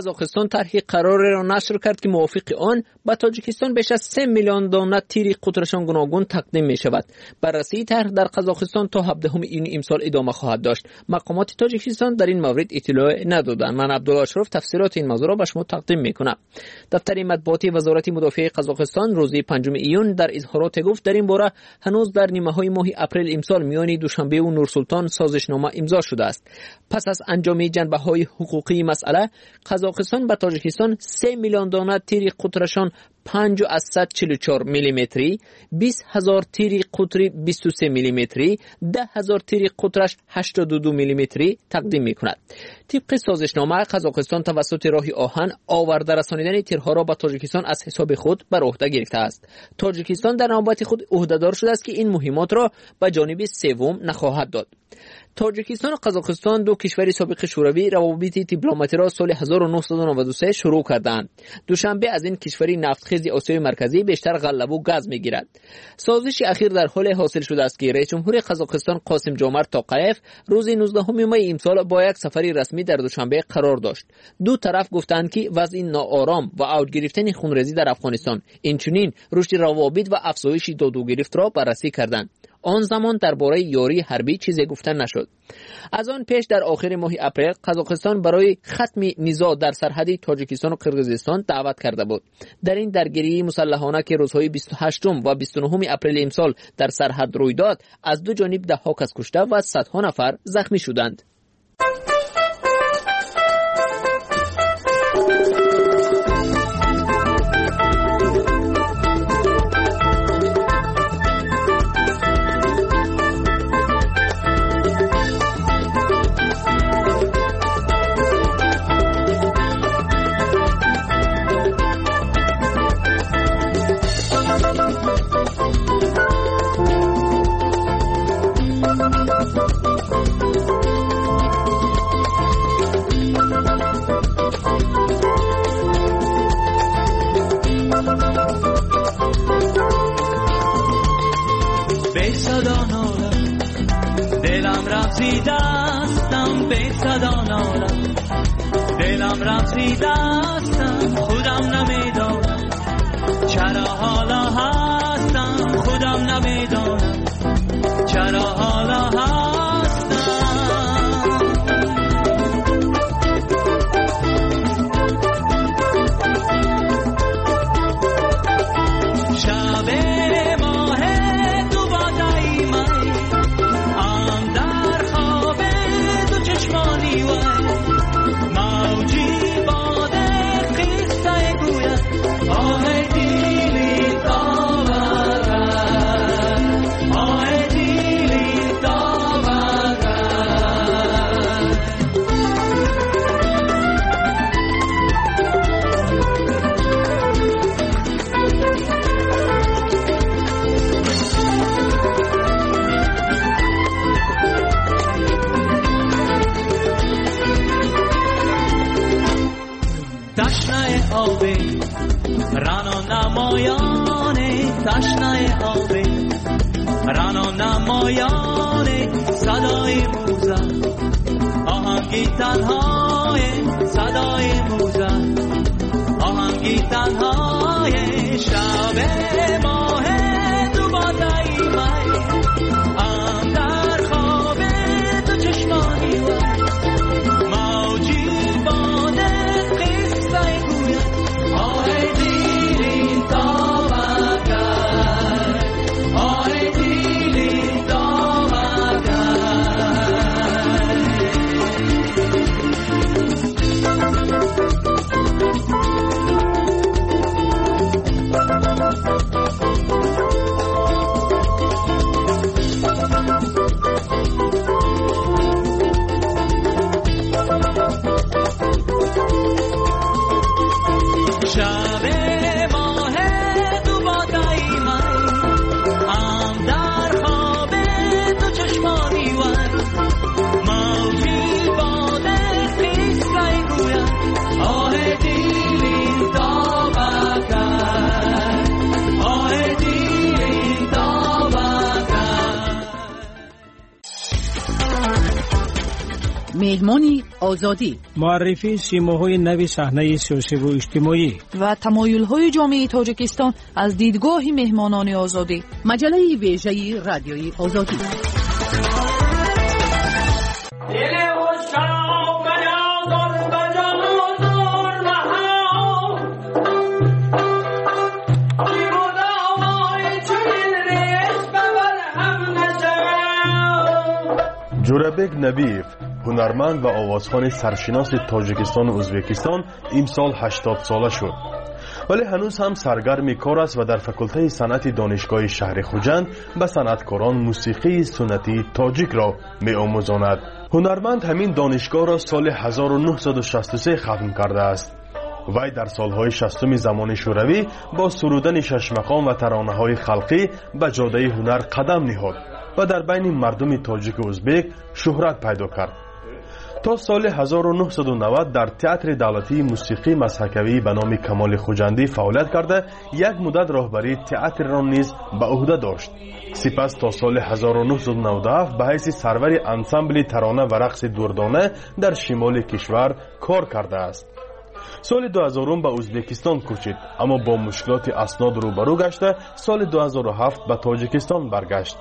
قزاقستان طرحی قراری را نشر کرد که موافق آن به تاجیکستان بیش از سه میلیون دانه تیر قطرشان گوناگون تقدیم می شود. بررسی طرح در قزاقستان تا هفدهم ایون امسال ادامه خواهد داشت. مقامات تاجیکستان در این مورد اطلاع ندادند. من عبدالله اشرف تفسیرات این موضوع را به شما تقدیم می کنم. دفتر مطبوعاتی وزارت مدافع قزاقستان روز پنجم ایون در اظهارات گفت در این باره هنوز در نیمه های ماه اپریل امسال میان دوشنبه و نورسلطان سازشنامه امضا شده است. پس از انجام جنبه های حقوقی مسئله، قزاقستان به تاجیکستان سه میلیون دانه تیر قطرشان پنج و صد و چهل و چهار میلیمتری، بیست هزار تیر قطری بیست و سه میلیمتری، ده هزار تیر قطرش هشتاد و دو میلیمتری تقدیم می کند. طبق سازشنامه قزاقستان توسط راه آهن آورده رسانیدن تیرها را به تاجیکستان از حساب خود بر عهده گرفته است. تاجیکستان در نوبت خود عهدهدار شده است که این مهمات را به جانب سوم نخواهد داد. تاجیکستان و قزاقستان دو کشور سابق شوروی روابط دیپلماتی را سال هزار و نهصد و نود و سه شروع کردند. دوشنبه از این کشوری نفتخیز آسیای مرکزی بیشتر غلب و گاز میگیرد. سازش اخیر در حال حاصل شده است که رئیس جمهور قزاقستان قاسم جمعت توقیف روز نوزدهم می امسال با یک سفری رسمی در دوشنبه قرار داشت. دو طرف گفتند که وضع ناآرام و اوج گرفتن خونریزی در افغانستان، اینچنین رشد روابط و افزایش داد و گرفت را بررسی کردند. آن زمان درباره یاری حربی چیزی گفته نشد. از آن پیش در آخر ماه اپریل قزاقستان برای ختم نزاع در سرحد تاجیکستان و قرقیزستان دعوت کرده بود. در این درگیری مسلحانه که روزهای بیست و هشتم و بیست و نهم اپریل امسال در سرحد روی داد، از دو جانب ده ها کس کشته و صدها نفر زخمی شدند. دلم رفته استم به صدا نالم، دلم رفته استم خودم نمیدانم چرا حالا هستم، خودم نمیدانم چرا حالا هستم. شب ماه دو بادایی من آم در خواب دو چشمانی وی موجی باده قصه گوید آه دیلی داورد، آه دیلی داورد. تشنه آبی رانا نمایانه، تشنه آبی رانا نمایانه، صدای موزه آهنگی تنهای، صدای موزه آهنگی تنهای. شب ماه دو بادایی من آم در خواب دو چشمانی وی موجی باده قصه گوید آه دیلی داورد، آه دیلی داورد. مهمانی آزادی، معرفی سیماهای نوی صحنه سیاسی و اجتماعی و تمایل‌های جامعه تاجیکستان از دیدگاه مهمانان آزادی. مجله ویژه رادیوی آزادی. جورابک نبیف، هنرمند و آوازخوان سرشناس تاجیکستان و ازبکستان، امسال هشتاد ساله شد. ولی هنوز هم سرگرم کار است و در فکلته صنعت دانشگاه شهر خوجند به صنعتکاران موسیقی سنتی تاجیک را می آموزاند. هنرمند همین دانشگاه را سال هزار و نهصد و شصت و سه ختم کرده است. وی در سالهای شصتم زمان شوروی با سرودن شش مقام و ترانه‌های خلقی به جاده هنر قدم نهاد و در بین مردم تاجیک و ازبک شهرت پیدا کرد. تا سال هزار و نهصد و نود در تئاتر دولتی موسیقی مسحکوی به نام کمال خوجندی فعالیت کرده یک مدت راهبری تئاتر را نیز به عهده داشت. سپس تا سال هزار و نهصد و نود و هفت به حیث سرور انسامبل ترانه و رقص دردانه در شمال کشور کار کرده است. سال دو هزار به ازبکستان کوچید، اما با مشکلات اسناد روبرو گشته سال دو هزار و هفت به تاجیکستان برگشت.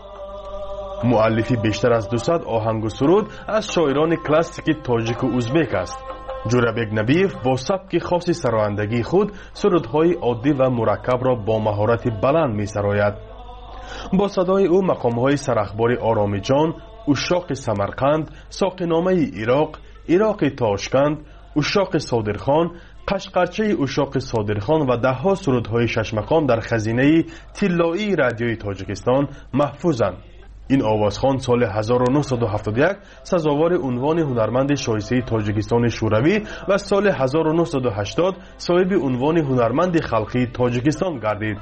مؤلفی بیشتر از دویست آهنگ و سرود از شاعران کلاسیک تاجیک و ازبک است. جورابک نبیف با سبک خاص سرایندگی خود سرودهای عادی و مرکب را با مهارت بلند می سراید. با صدای او مقامهای سرخبار آرامی جان، اشاق سمرقند، ساقینامه عراق، عراق تاشکند، اشاق صادرخان، قشقرچه اشاق صادرخان و ده ها سرودهای شش مقام در خزینه طلایی رادیوی تاجیکستان محفوظند. این آوازخوان سال هزار و نهصد و هفتاد و یک سزاوار عنوان هنرمند شایسته تاجیکستان شوروی و سال هزار و نهصد و هشتاد صاحب عنوان هنرمند خلقی تاجیکستان گردید.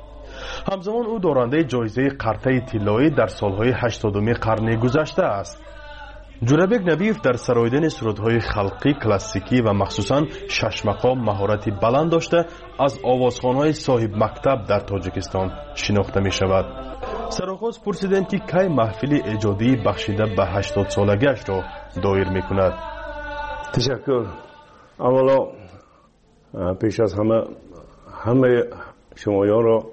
همزمان او دارنده جایزه قرطه طلایی در سالهای هشتادم قرن گذشته است. جورابک نبیف در سراییدن سرودهای خلقی کلاسیکی و مخصوصاً شش مقام مهارتی بلند داشته از آوازخوان‌های صاحب مکتب در تاجیکستان شناخته می شود. سرآغاز پرسیدند که کی محفل ایجادی بخشیده به هشتاد سالگیش را دایر می کند. تشکر. اولا پیش از همه همه شمایان را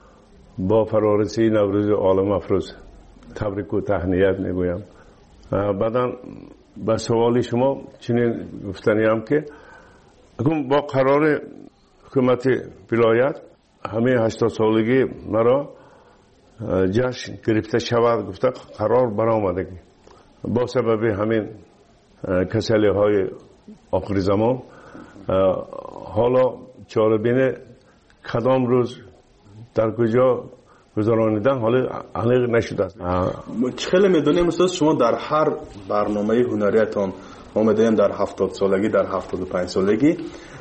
با فرارسی نوروز عالم افروز تبریک و تهنیت می گویم. بعدا به سوال شما چنین گفتنی هم که اکنون با قرار حکومت ولایت همه هشتاد سالگی مرا جشن گرفته شود گفته قرار برآمدگی با سبب همین کسلی های آخر زمان حالا چاره‌بین کدام روز در کجا گذرانیدن حالا علیق نشده است. خیلی میدونیم استاد شما در هر برنامه هنریتان آمدیم در هفتاد سالگی در هفتاد و پنج سالگی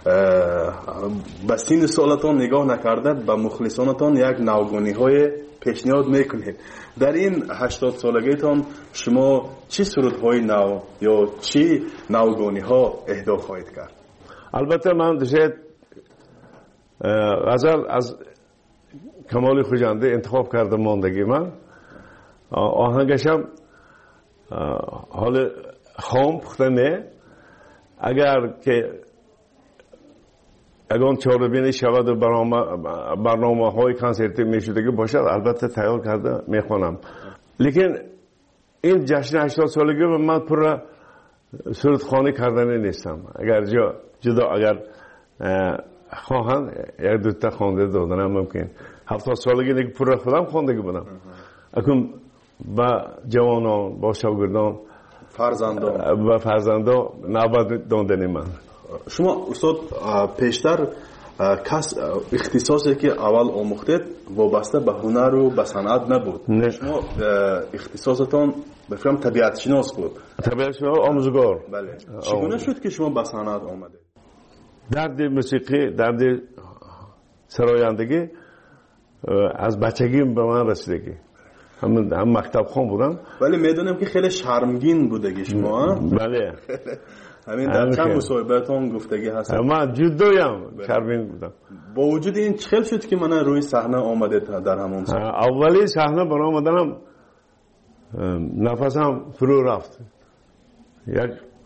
به سین سالتان نگاه نکرده به مخلصانتان یک نوگانی های پیشنهاد میکنید. در این هشتاد سالگیتان شما چی سرودهای نو یا چی نوگانی ها اهدا خواهید کرد؟ البته من دوست غزل از کمال خوجنده انتخاب کردم ماندگی من آهنگشم حال خام پخته نه اگر که اگر چهاربینی شود و برنامه, برنامه های کنسرتی می شده که باشد البته تیار کرده می خوانم. لیکن این جشن هشتاد سالگی رو من پر سرودخوانی کردن نیستم. اگر جا جدا اگر خواهند یک دوتا خوانده دادنم ممکن. هفتاد سالگی دیگه پر خودم خوانده بودم. اکنون با جوانان با شاگردان فرزندان و فرزندان نباید داندنی من. شما استاد پیشتر کس اختصاصی که اول آموختید وابسته به هنر و به صنعت نبود. نه. شما اختصاصتان بفرم طبیعت شناس بود. طبیعت شناس آموزگار. بله. چگونه شد که شما به صنعت آمده؟ درد موسیقی، درد سرایندگی از بچگی به من رسیدگی. هم هم مکتب خون بودم. ولی میدونم که خیلی شرمگین بودگی شما. بله. همین در چند مصاحبهتون گفتگی هست. من جدویم شرمگین بودم. با وجود این چه شد که من روی صحنه آمده در همون سال؟ اولی صحنه برآمدنم نفسم فرو رفت. یک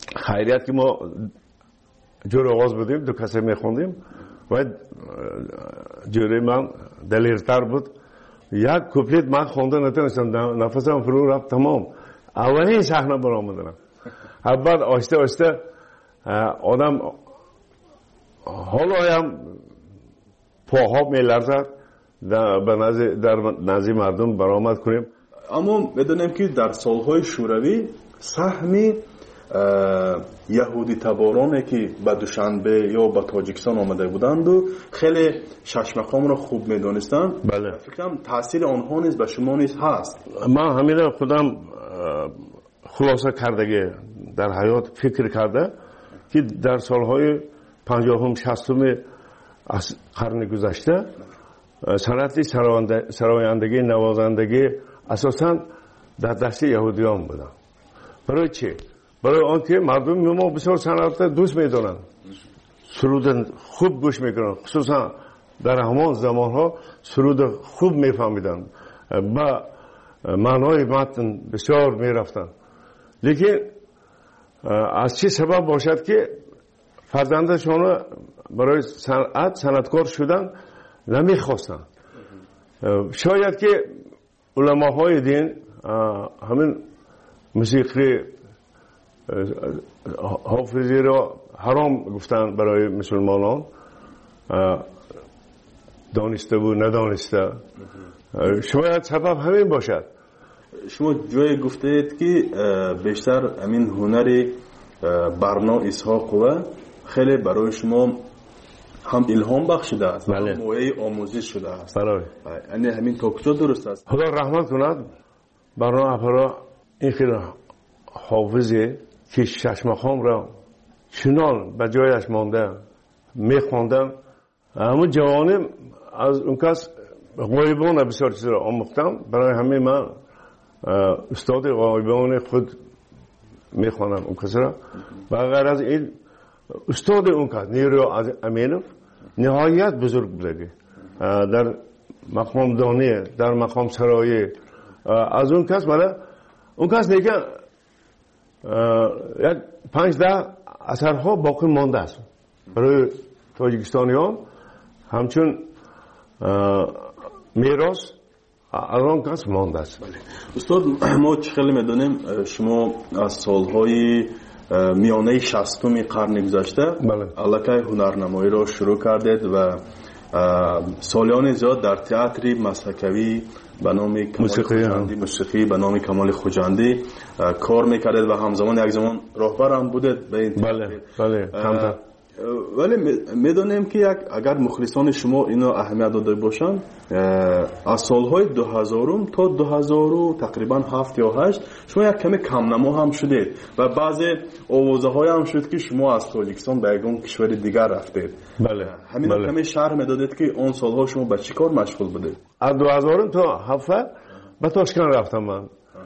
خیریت که ما جور آغاز بودیم دو کسی میخوندیم و جوری من دلیرتر بود یک کوپلیت من خونده نتونستم نفسم فرو رفت تمام اولین صحنه برآمدم بعد آهسته آهسته آدم حالا هم پاها میلرزد به نزد مردم برآمد کنیم. اما بدونیم که در سالهای شوروی سهمی یهودی تبارانی که به دوشنبه یا به تاجیکستان آمده بودند و خیلی ششمقام را خوب میدانستند. بله. فکرم تاثیر آنها نیز به شما نیز هست. من همین خودم خلاصه کردگی در حیات فکر کرده که در سالهای پنجاهم شصتم از قرن گذشته صنعت سرایندگی نوازندگی اساساً در دست یهودیان بودن. برای چی؟ برای آنکه مردم ما بسیار صنعت دوست میدونن، سرود خوب گوش میکنن، خصوصا در همان زمانها سرود خوب میفهمیدن، با معنای متن بسیار میرفتن. لیکن از چه سبب باشد که فرزندشان برای صنعت صنعتکار شدن نمیخواستن؟ شاید که علماهای دین همین موسیقی حافظی را حرام گفتن برای مسلمانان، دانسته و ندانسته. شاید سبب همین باشد. شما جای گفتید که بیشتر همین هنر برنا اسحاق و خیلی برای شما هم الهام بخشیده است، بله. هم موعظه آموزش شده است. برای یعنی همین تا کجا درست است؟ خدا رحمت کند برنا اپرا این خیلی حافظی که ششمخام را چنان به جایش مانده میخواندن. همون جوانم از اون کس غایبان بسیار چیز را آموختم. برای همه من استاد غایبان خود میخوانم اون کس را. و غیر از این استاد اون کس نیرو امینوف نهایت بزرگ بوده در مقام دانی، در مقام سرایی. از اون کس مالا اون کس دیگه یک پنج ده اثرها باقی مانده است برای تاجیکستانیان، همچون میراث از آن کس مانده است. استاد ما چه خیلی میدونیم شما از سالهای میانه شصتم قرن گذشته الکی هنرنمایی را شروع کردید و سالیان زیاد در تئاتر مسحکوی به نام کمال خوجندی موسیقی به نام کمال خوجندی کار میکردید و همزمان یک زمان راهبر هم بودید به این بله بله کمتر. ولی میدونیم که یک اگر مخلصان شما اینو اهمیت داده باشن از سالهای دو هزار تا دو هزار تقریبا هفت یا هشت شما یک کمی کم نما هم شدید و بعضی آوازه های هم شد که شما از تاجیکستان به یک کشور دیگر رفتید. بله همین بله. کمی شرح میدادید که اون سالها شما به چی کار مشغول بودید؟ از دو هزار تا هفت به تاشکند رفتم من.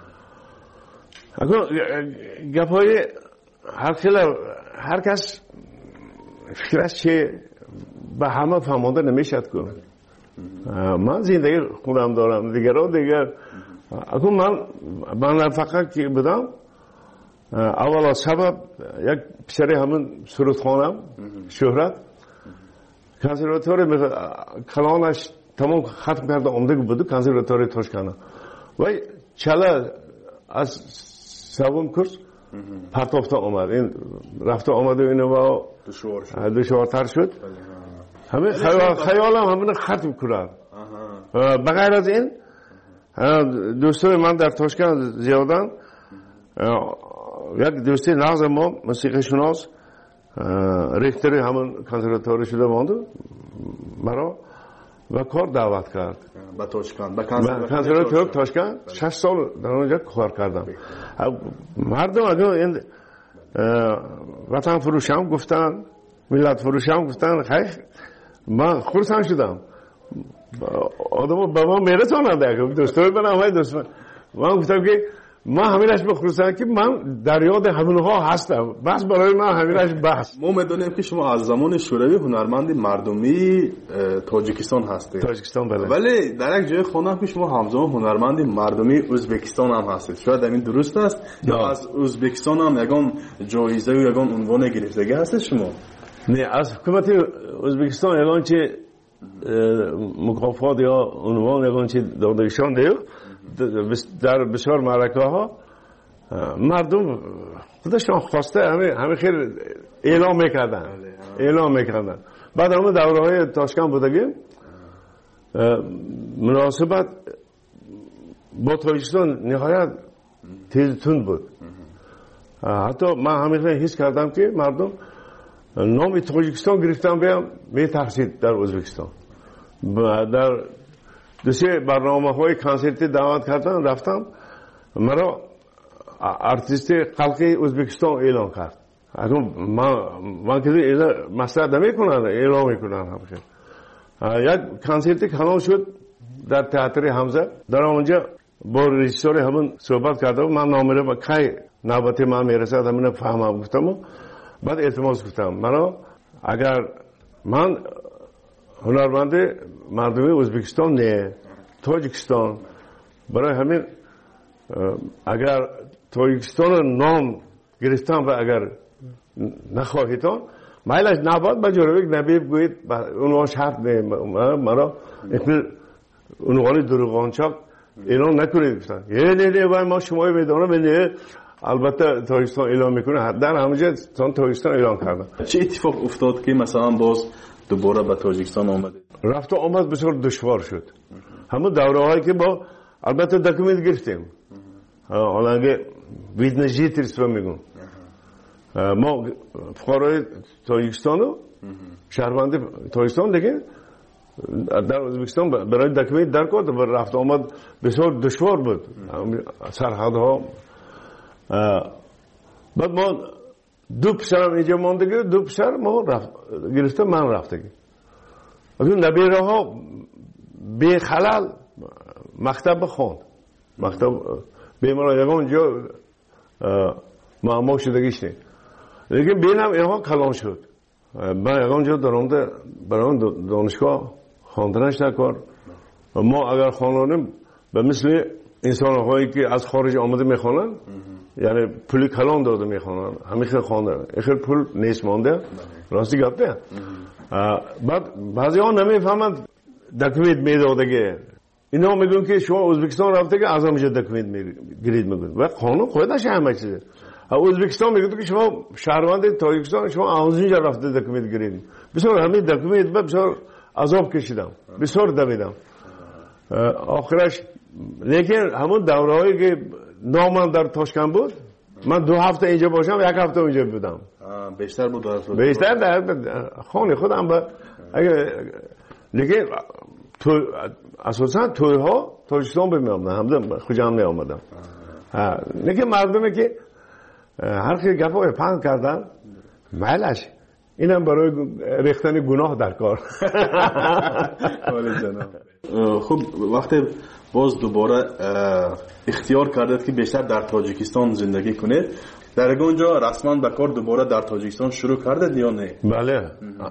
اگر گپای هر خیلی هر کس فکرش چه به همه فهمانده نمیشد کنه. من زندگی خودم دارم، دیگران دیگر. اگر من من فقط که بودم اول از سبب یک پسری همون سرودخانم شهرت کنسرواتوری کلانش تمام ختم کرده آمده بود کنسرواتوری تاشکند و چله از سوم کورس پرتافته آمد. این رفته آمده اینو دشوارتر شد. همه خیالم همین ختم کرد. بغیر از این دوستای من در تاشکند زیادن. یک دوستی نغز ما موسیقی شناس ریختری همون کنسرواتوری شده ماند مرا و کار دعوت کرد به تاشکند. به کنسرواتوری تاشکند شش سال در اونجا کار کردم. مردم اگه این وطن فروشم گفتن، ملت فروشم گفتن، خیلی من خورسان شدم. آدم با ما میرسانند دوستای من همه دوست من. من گفتم که من همینش بخصوصا که من در یاد همونها هستم، بس برای من همینش بس. ما میدونیم که شما از زمان شوروی هنرمند مردمی تاجیکستان هستید. تاجیکستان بله. ولی در یک جای خوندم که شما همزمان هنرمند مردمی ازبکستان هم هستید. شاید همین درست است یا از ازبکستان هم یگان جایزه و یگان عنوان گرفتگی هست شما؟ نه، از حکومت ازبکستان یگان چه مکافات یا عنوان یگان چه دادگیشان دیو در بسیار معرکه ها مردم خودشان خواسته همه همه خیلی اعلام میکردن اعلام میکردن. بعد همه دوره های تاشکند بودگیم مناسبت با تاجیکستان نهایت تیز تند بود. حتی من همیشه حس کردم که مردم نام تاجیکستان گرفتن بیام میترسید در ازبکستان. در دو سه برنامه های کنسرتی دعوت کردن، رفتم، مرا ارتیست خلقی ازبکستان اعلام کرد. من من که مسئله نمیکنن اعلام میکنن همشه. یک کنسرتی کانال شد در تئاتر حمزه. در اونجا با رژیسور همون صحبت کردم، من نامره با کی نوبت من میرسد همین فهمم گفتم. بعد التماس گفتم مرا اگر من هنرمند مردمی ازبکستان نه تاجیکستان، برای همین اگر تاجیکستان نام گرفتم و اگر نخواهیدان مایلش نباد با جورویک نبی بگویید اونها شرط نه مرا اونوانی دروغانچاک اعلام نکنید گفتن یه نه نه وای ما شمایی بدانم نه البته تاجیکستان اعلام میکنه. در همونجا تاجیکستان اعلام کردن. چه اتفاق افتاد که مثلا باز دوباره به تاجیکستان آمده؟ رفت و آمد بسیار دشوار شد. همون دوره هایی که با البته دکومنت گرفتیم، حالا اگه ویدنجی ترسفه میگون ما فقرای تاجیکستان و شهروند تاجیکستان دیگه در ازبکستان برای دکومنت در کرد و رفت آمد بسیار دشوار بود سرحدها. بعد ما دو پسرم اینجا ماندگی، دو پسر ما گرفته من رفتگی. اون نبیره ها به خلال مکتب خواند، مکتب بیمارا یکم اونجا معما شدگیش نید. لیکن بینم اینها کلان شد. من یکم اونجا درامده برای دانشگاه خواندنش نکار. ما اگر خوانانیم به مثل انسان هایی که از خارج آمده میخوانن، یعنی پولی کلان داده میخوانن، همیشه خوانده اخیر پول نیست مانده، راستی گفته. بعد بعضی ها نمیفهمند دکومنت میدادگه. اینا میگن که شما ازبکستان رفته که از همونجا دکومنت میگیرید میگن و قانون خودش همه چیزه. ازبکستان میگه که شما شهروند تاجیکستان شما از اینجا رفته دکومنت گیرید. بسیار همین دکومنت بسیار عذاب کشیدم، بسیار دویدم. آخرش لیکن همون دورهایی که نامم در تاشکند بود، من دو هفته اینجا باشم یک هفته اونجا بودم. بیشتر بود دو بیشتر در خانه خودم با اگه لیکن تو اساسا توی ها تاجیکستان به می آمدن، همزه خودم می آمدم. لیکن مردمی که هر خیلی گفت پند کردن مالش اینم برای ریختن گناه در کار. خب وقتی باز دوباره اختیار کردید که بیشتر در تاجیکستان زندگی کنید، در اونجا رسما به کار دوباره در تاجیکستان شروع کردید یا نه؟ بله.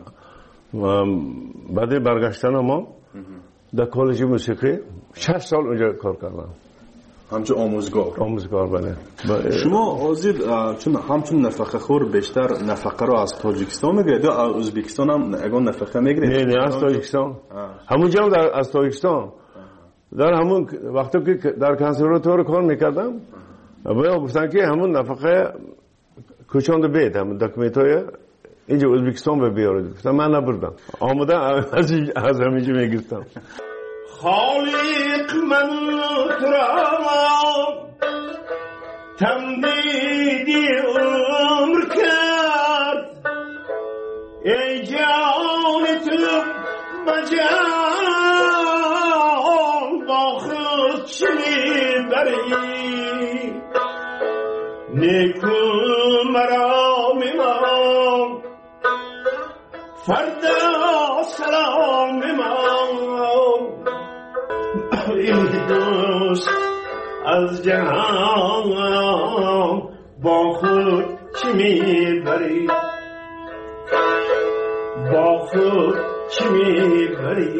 بعد برگشتن ما در کالج موسیقی شش سال اونجا کار کردم. همچون آموزگار. آموزگار بله. شما آزید چون همچون نفقه خور بیشتر نفقه رو از تاجیکستان میگیرید یا از ازبکستان هم اگه نفقه میگیرید؟ نه نه از تاجیکستان. همونجا هم در از تاجیکستان. در همون وقتی که در کنسرواتوار کار میکردم باید گفتن که همون نفقه کوچاند بید همون دکومنتای اینجا ازبکستان به بیارید. گفتم من نبردم. آمده از از همینجا میگرفتم. خالق من ترام تمدیدی عمر کرد ای جان تو بجان با خود چه میبری نیکو مرا میمان فردا سلام میمان ای دوست از جهان با خود چی میبری با خود چی میبری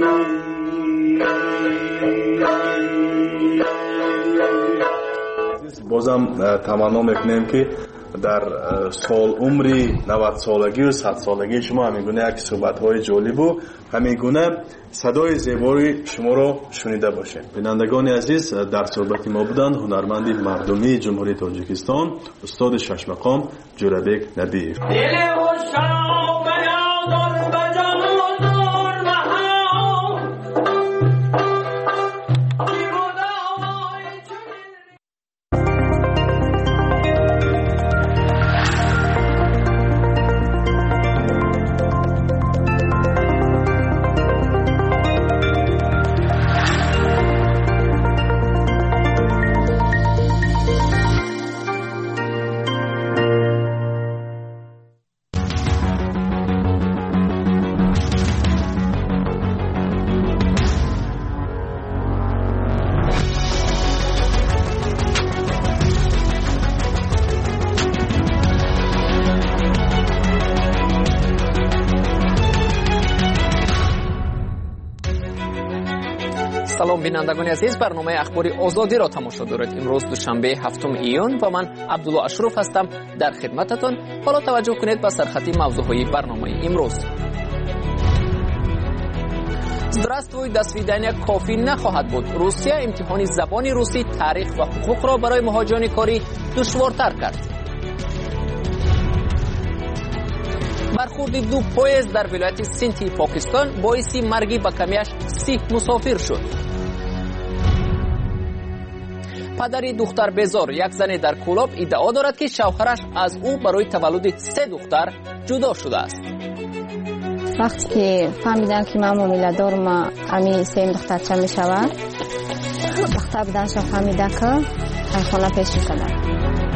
بازم تمنا میکنیم که در سال عمری نود سالگی و صد سالگی شما همین گونه یک صحبت های جالب و همین گونه صدای زیبای شما رو شنیده باشیم. بینندگان عزیز، در صحبت ما بودند هنرمند مردمی جمهوری تاجیکستان استاد شش مقام جورابک نبیف. سلام بینندگان عزیز، برنامه اخباری آزادی را تماشا دارید. امروز دوشنبه هفتم ایون و من عبدالله اشرف هستم در خدمتتان. حالا توجه کنید به سرخطی موضوعهای برنامه امروز. Здравствуй, до свидания کافی نخواهد بود. روسیه امتحان زبان روسی، تاریخ و حقوق را برای مهاجران کاری دشوارتر کرد. برخورد دو پویز در ولایت سینتی پاکستان باعث مرگ به کمیش سی مسافر شد. پدر دختر بزار، یک زن در کولاب، ادعا دارد که شوهرش از او برای تولد سه دختر جدا شده است. وقتی که فهمیدم که من معامله دارم امی سه دخترچه می شود، دختر بودنش فهمیده که خانه پیش کردم.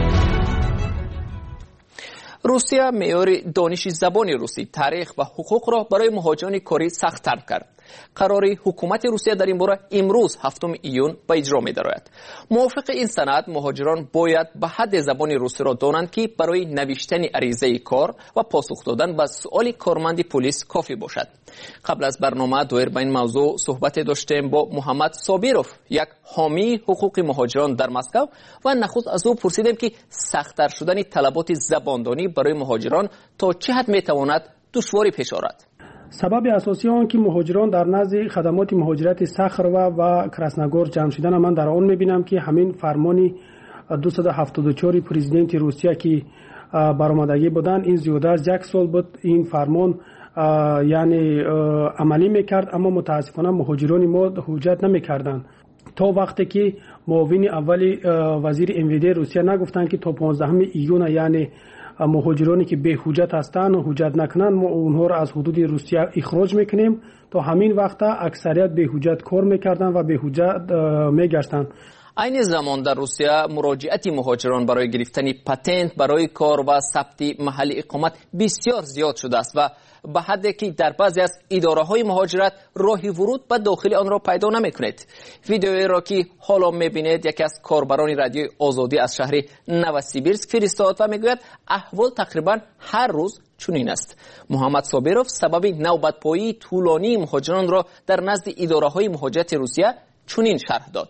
روسیه معیار دانش زبان روسی، تاریخ و حقوق را برای مهاجران کاری سخت‌تر کرد. قرار حکومت روسیه در این باره امروز هفتم ایون به اجرا می‌دارد. موافق این سند، مهاجران باید به حد زبان روسی را دانند که برای نوشتن عریضه کار و پاسخ دادن به سؤال کارمند پلیس کافی باشد. قبل از برنامه دایر به این موضوع صحبت داشتیم با محمد صابیروف، یک حامی حقوق مهاجران در مسکو، و نخست از او پرسیدیم که سخت‌تر شدن طلبات زباندانی برای مهاجران تا چه حد می‌تواند دشواری پیش آورد. سبب اساسی آن که مهاجران در نزد خدمات مهاجرت ساخروا و کراسنگور جمع شدن، من در آن می‌بینم که همین فرمانی دویست و هفتاد و چهار پرزیدنت روسیه که برآمدگی بودند، این زیاده از یک سال بود این فرمان یعنی عملی میکرد، اما متاسفانه مهاجران ما حجت نمیکردند تا وقتی که معاون اولی وزیر امویدی روسیه نگفتند که تا پانزدهم ایون یعنی مهاجرانی که به حجت هستند و حجت نکنند ما اونها را از حدود روسیه اخراج میکنیم. تا همین وقت اکثریت به حجت کار میکردند و به حجت میگشتند. این زمان در روسیه مراجعت مهاجران برای گرفتن پتنت برای کار و ثبت محل اقامت بسیار زیاد شده است و به حدی که در بعضی از اداره‌های مهاجرت راهی ورود به داخل آن را پیدا نمی‌کنید. ویدیویی را که حالا می‌بینید یکی از کاربران رادیوی آزادی از شهر نوسیبیرسک فرستاد و می‌گوید احوال تقریبا هر روز چنین است. محمد صابیروف سبب نوبت‌پایی طولانی مهاجران را در نزد اداره‌های مهاجرت روسیه چنین شرح داد.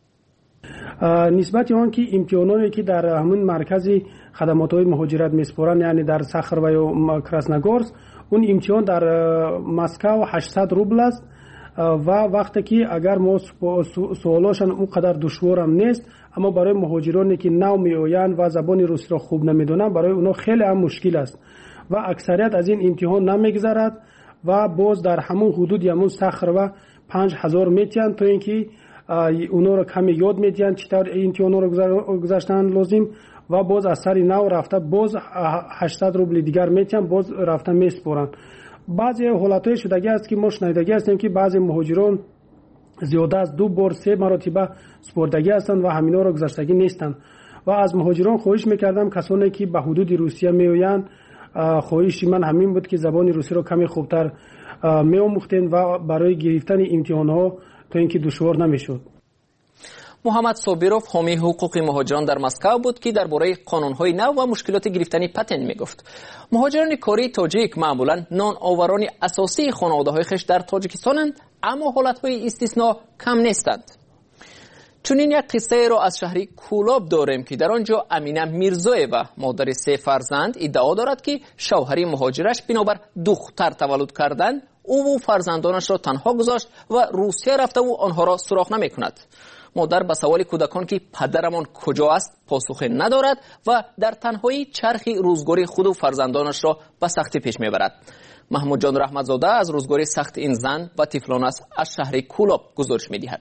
نسبت آن که امتحاناتی که در همون مرکز خدمات‌های مهاجرت میسپارند یعنی در ساخر و کراسنگورسک، اون امتحان در مسکو هشتصد روبل است و وقتی که اگر ما سوالاشان اونقدر دشوار هم نیست، اما برای مهاجرانی که نو میآیند و زبان روسی را خوب نمیدونن برای اونا خیلی هم مشکل است و اکثریت از این امتحان نمیگذرد و باز در همون حدود همون ساخر و پنج هزار میتیان تا اینکه اونا را کمی یاد میدین چطور امتحان را گذاشتن لازم و باز از سر نو رفته باز هشتصد روبل دیگر میتین باز رفته میسپارن. بعضی حالتهای شدگی است که ما شنیدگی هستیم که بعضی مهاجران زیاده از دو بار سه مرتبه سپردگی هستند و همینا را گذاشتگی نیستند و از مهاجران خواهش میکردم کسانی که به حدود روسیه میآیند، خواهش من همین بود که زبان روسی را کمی خوبتر میآموختند و برای گرفتن امتحان ها تا اینکه دشوار نمیشد. محمد صابروف حامی حقوق مهاجران در مسکو بود که درباره قانون‌های نو و مشکلات گرفتن پتن میگفت. مهاجران کاری تاجیک معمولاً نان آوران اساسی خانواده‌های خویش در تاجیکستانند، اما حالت‌های استثنا کم نیستند. چنین یک قصه را از شهر کولاب داریم که در آنجا امینه میرزایوا مادر سه فرزند ادعا دارد که شوهر مهاجرش بنابر دختر تولد کردن او و فرزندانش را تنها گذاشت و روسیه رفته و آنها را سراغ نمی کند. مادر به سوال کودکان که پدرمان کجا است پاسخ ندارد و در تنهایی چرخی روزگاری خود و فرزندانش را به سختی پیش میبرد. محمود جان رحمتزاده از روزگاری سخت این زن و طفلانش از شهر کولاب گزارش میدهد.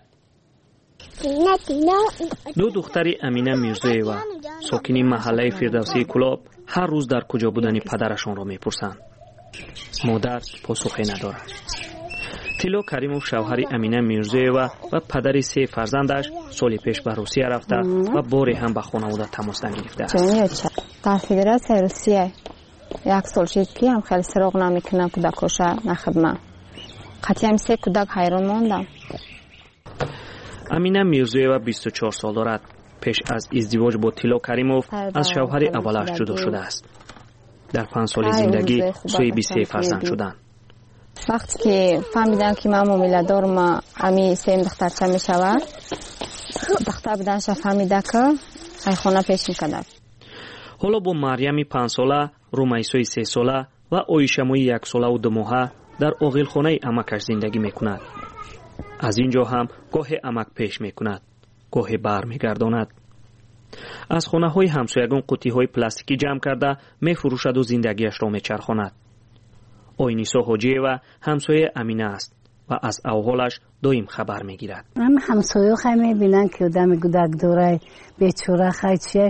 دو دختر امینه میرزایوا ساکنی محله فردوسی کولاب هر روز در کجا بودن پدرشان را میپرسند. مادر پاسخی ندارد. تیلو کریموف شوهر امینه میرزایوا و پدر سه فرزندش سال پیش به روسیه رفته و باری هم به خانواده تماس نگرفته است. در فدراسیون روسیه یک سال شد که هم خیلی سراغ نمیکنم کودکاش نخدمه. قطعی هم سه کودک حیران ماندم. امینه میرزایوا بیست و چهار سال دارد. پیش از ازدواج با تیلو کریموف از شوهر اولش جدا شده است. در پنج سال زندگی صاحب سه فرزند شدند. وقتی که فهمیدم که من معامله دارم امی سیم دخترچه می شود، دختر بدنش فهمیده که ای خانه پیش می کند. حالا با مریمی پنج ساله، رومیسوی سه ساله و اویشموی یک ساله و دو ماهه در اغیل خانه امکش زندگی می کند. از اینجا هم گاهی امک پیش می کند، گاهی بر می گرداند. از خانه های همسایگان قوطی های پلاستیکی جمع کرده می فروشد و زندگیش را می چرخاند. آینیسا حاجیوا همسایه امینه است و از احوالش دائم خبر می گیرد. من همسایه خیلی می بینن که آدم گودک داره بیچاره خیلی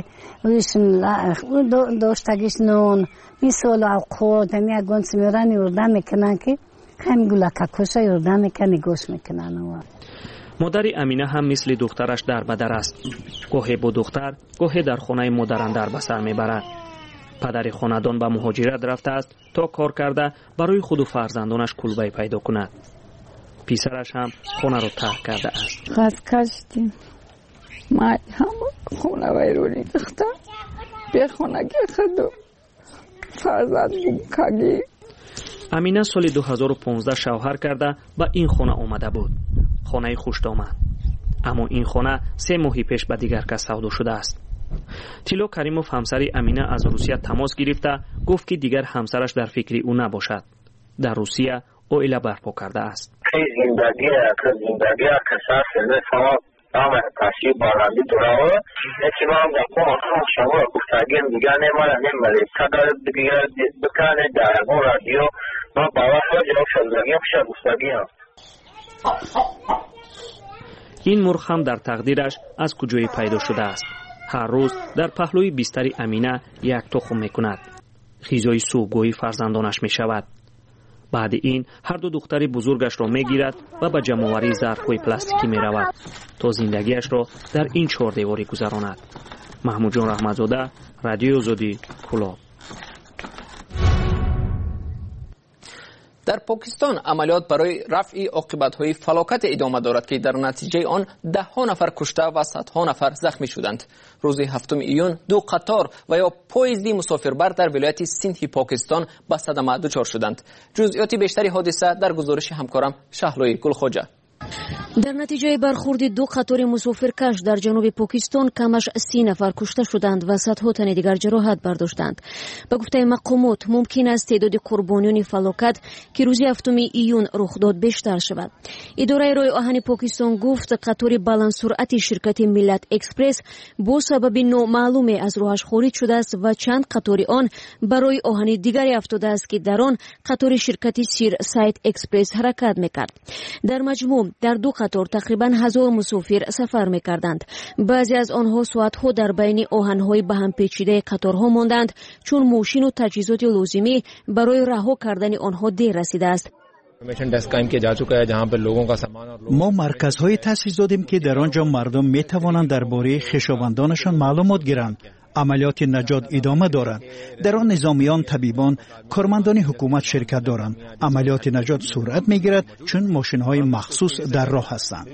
داشتگیش نون میسال اوقات همی اگان سمیرن یردن میکنن که خیلی گولکه کشه یردن میکنن گوش میکنن. مادر امینه هم مثل دخترش در بدر است. گاهی با دختر گاهی در خانه مادران در بسر میبرد. پدر خاندان به مهاجرت رفته است تا کار کرده برای خود و فرزندانش کلبه پیدا کند. پسرش هم خانه را ترک کرده است. خواهد کشتیم من هم خانه ویرونی دختر به خانگی خود فرزند کگی. امینه سال دو هزار و پانزده شوهر کرده به این خانه آمده بود. خانه خوش‌دامن. اما این خانه سه ماهی پیش به دیگر کس سودا شده است. تیلو کریموف همسر امینه از روسیه تماس گرفته گفت که دیگر همسرش در فکر او نباشد. در روسیه عائله برپا کرده است. زندگی که زندگی که ساز شما هم تاثیر بالایی داره. که ما در کوم شما گفتگی دیگه نمی‌مونه نمی‌مونه. کار دیگه دکان در رادیو ما باور جواب شدگی خوش گفتگی. این مرغ هم در تقدیرش از کجای پیدا شده است. هر روز در پهلوی بستر امینه یک تخم میکند. غذای صبحگاهی فرزندانش میشود. بعد این هر دو دختر بزرگش را میگیرد و به جمع‌آوری ظرف‌های پلاستیکی میرود تا زندگیش را در این چهار دیواری گذراند. محمود جان رحمتزاده، رادیو آزادی، کولاب. در پاکستان عملیات برای رفع عاقبت‌های فلاکت ادامه دارد که در نتیجه آن ده ها نفر کشته و صدها نفر زخمی شدند. روز هفتم ایون دو قطار و یا پویزدی مسافربر در ولایت سندھ پاکستان به صدمه دچار شدند. جزئیات بیشتری حادثه در گزارش همکارم شهلوی گلخوجه. در نتیجه برخورد دو قطار مسافرکش در جنوب پاکستان کمش سی نفر کشته شدند و صدها تن دیگر جراحت برداشتند. به گفته مقامات ممکن است تعداد قربانیان فلاکت که روز هفتم ایون رخ داد بیشتر شود. اداره راه آهن پاکستان گفت قطار بلند سرعت شرکت ملت اکسپرس با سبب نامعلوم از راهش خارج شده است و چند قطار آن برای آهن دیگری افتاده است که در آن قطار شرکت سیر سایت اکسپرس حرکت میکرد. در مجموع در دو قطار تقریبا هزار مسافر سفر می‌کردند. بعضی از آنها ساعت‌ها در بین آهن‌های به هم پیچیده قطارها ماندند چون ماشین و تجهیزات لازمی برای رها کردن آنها دیر رسیده است. ما مرکزهای تأسیس دادیم که در آنجا مردم می توانند درباره خویشاوندانشان معلومات گیرند. عملیات نجات ادامه دارد. در آن نظامیان، طبیبان، کارمندان حکومت شرکت دارند. عملیات نجات صورت میگیرد چون ماشین‌های مخصوص در راه هستند.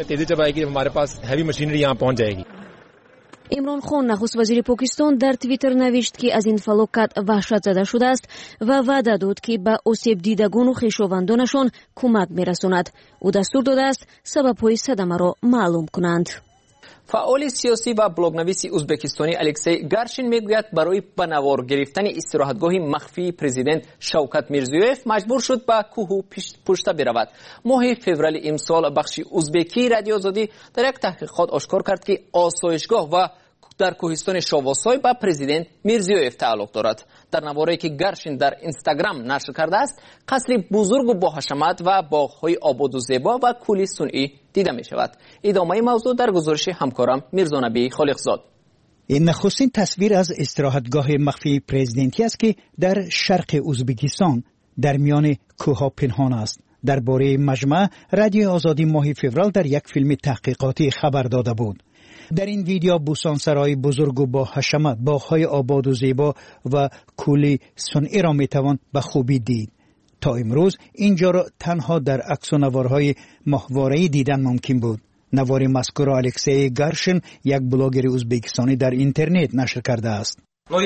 имрон хон нахуст вазири покистон дар твиттер навишт ки аз ин фалокат ваҳшатзада шудааст ва ваъда дод ки ба осебдидагону хешовандонашон кӯмак мерасонад. ӯ дастур додааст сабабҳои садамаро маълум кунанд. фаъоли сиёсӣ ва блогнависи ӯзбекистонӣ алексей гаршин мегӯяд барои ба навор гирифтани истироҳатгоҳи махфии президент шавкат мирзиёев маҷбур шуд ба кӯҳу пушта биравад. моҳи феврали имсол бахши ӯзбекии радиои озодӣ дар як таҳқиқот ошкор кард ки осоишгоҳ ва дар кӯҳистони шовосой ба президент мирзиёев тааллуқ дорад. дар наворае ки гаршин дар инстаграм нашр кардааст, қасри бузургу боҳашамат ва боғҳои ободу зебо ва кӯли сунъӣ дида мешавад. идомаи мавзӯъ дар гузориши ҳамкорам мирзонабии холиқзод. این نخستین تصویر از استراحتگاه مخفی پرزیدنتی است که در شرق ازبکستان در میان کوهها پنهان است. درباره مجمع رادیو آزادی ماه فوریه در یک فیلم تحقیقاتی خبر داده بود. در این ویدیو بوستانسرای بزرگ و با حشمت، باغ‌های آباد و زیبا و کولی صنعی را میتوان به خوبی دید. تا امروز اینجا را تنها در عکس و نوارهای ماهواره‌ای دیدن ممکن بود. نوار مذکور الکسی گارشین یک بلاگر ازبکستانی در اینترنت نشر کرده است.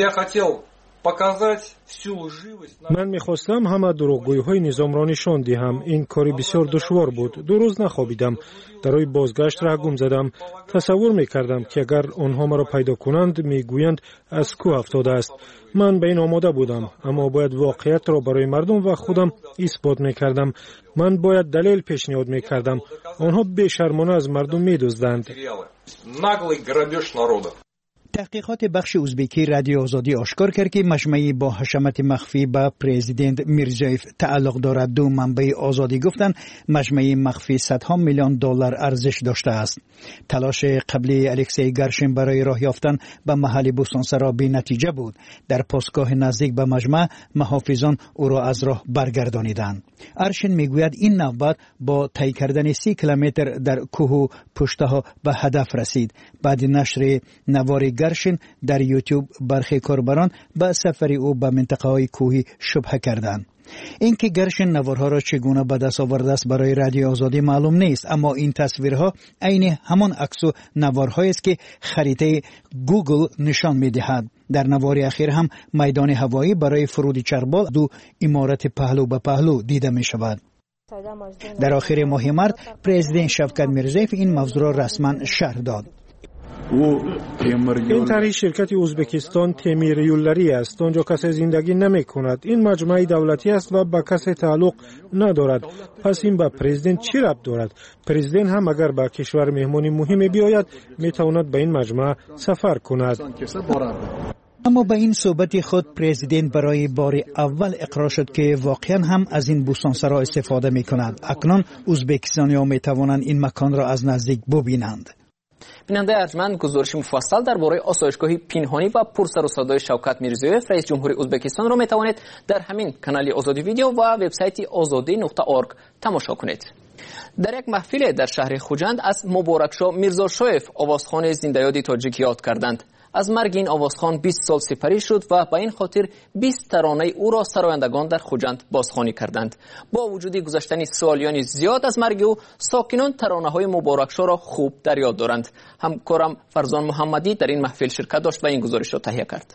من میخواستم همه دروغگویی‌های نظام را نشان دهم. این کاری بسیار دشوار بود. دو روز نخوابیدم. برای بازگشت راه گم زدم. تصور میکردم که اگر آنها مرا پیدا کنند میگویند از کوه افتاده است. من به این آماده بودم، اما باید واقعیت را برای مردم و خودم اثبات میکردم. من باید دلیل پیشنهاد میکردم. آنها بی‌شرمانه از مردم میدزدند. تحقیقات بخش ازبکی رادیو آزادی آشکار کرد که مجمعی با حشمت مخفی به پرزیدنت میرزیوف تعلق دارد. دو منبع آزادی گفتند مجمعی مخفی صدها میلیون دلار ارزش داشته است. تلاش قبلی الکسی گارشین برای راه یافتن به محل بوستانسرا بی نتیجه بود. در پاسگاه نزدیک به مجمع محافظان او را از راه برگردانیدند. ارشین میگوید این نوبت با طی کردن سی کیلومتر در کوه پشتها به هدف رسید. بعد نشر نوار گارشین در یوتیوب برخی کاربران به سفر او به منطقه های کوهی شبهه کردند. اینکه گارشین نوارها را چگونه به دست آورده است برای رادیو آزادی معلوم نیست، اما این تصویرها عین همان عکس و نوارهایی است که خریطه گوگل نشان می‌دهد. در نوار اخیر هم میدان هوایی برای فرود چربال دو عمارت پهلو به پهلو دیده می شود. در آخر ماه مارس پرزیدنت شوکت میرزیوف این موضوع را رسما شرح داد. این طرح شرکت ازبکستان تمیر یولری است. آنجا کسی زندگی نمی کند. این مجمع دولتی است و به کسی تعلق ندارد. پس این به پرزیدنت چی ربط دارد؟ پرزیدنت هم اگر به کشور مهمانی مهمی بیاید می تواند به این مجمع سفر کند. اما به این صحبت خود پرزیدنت برای بار اول اقرار شد که واقعا هم از این بوستانسرا استفاده می کند. اکنون ازبکستانی‌ها می توانند این مکان را از نزدیک ببینند. بیننده ارجمند، گزارش مفصل درباره آسایشگاهی پنهانی و پرسر و صدای شوکت میرزیوف رئیس جمهوری ازبکستان را می توانید در همین کانال آزادی ویدیو و وبسایت آزادی نقطه اورگ تماشا کنید. در یک محفل در شهر خوجند از مبارکشاه میرزاشویف آوازخوان زنده‌یاد تاجیک یاد کردند. از مرگ این آوازخوان بیست سال سپری شد و به این خاطر بیست ترانه او را سرایندگان در خوجند بازخوانی کردند. با وجود گذشتن سالیان زیاد از مرگ او، ساکنان ترانه‌های مبارکشاه را خوب در یاد دارند. همکارم فرزان محمدی در این محفل شرکت داشت و این گزارش را تهیه کرد.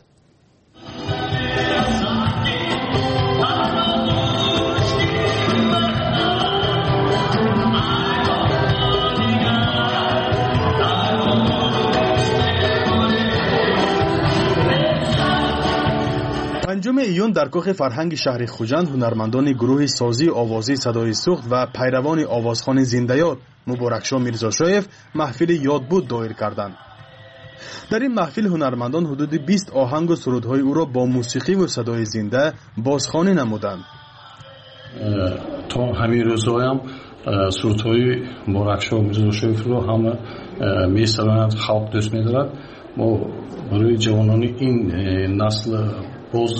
پنجم ایون در کاخ فرهنگ شهر خوجند هنرمندان گروه سازی آوازی صدای سوخت و پیروان آوازخوان زنده‌یاد مبارکشاه میرزاشویف محفل یادبود دایر کردند. در این محفل هنرمندان حدود بیست آهنگ و سرودهای او را با موسیقی و صدای زنده بازخوانی نمودند. تا همین روزها هم سرودهای مبارکشاه میرزاشویف را هم می‌شنوند، خلق دوست می‌دارد. ما برای جوانان این نسل باز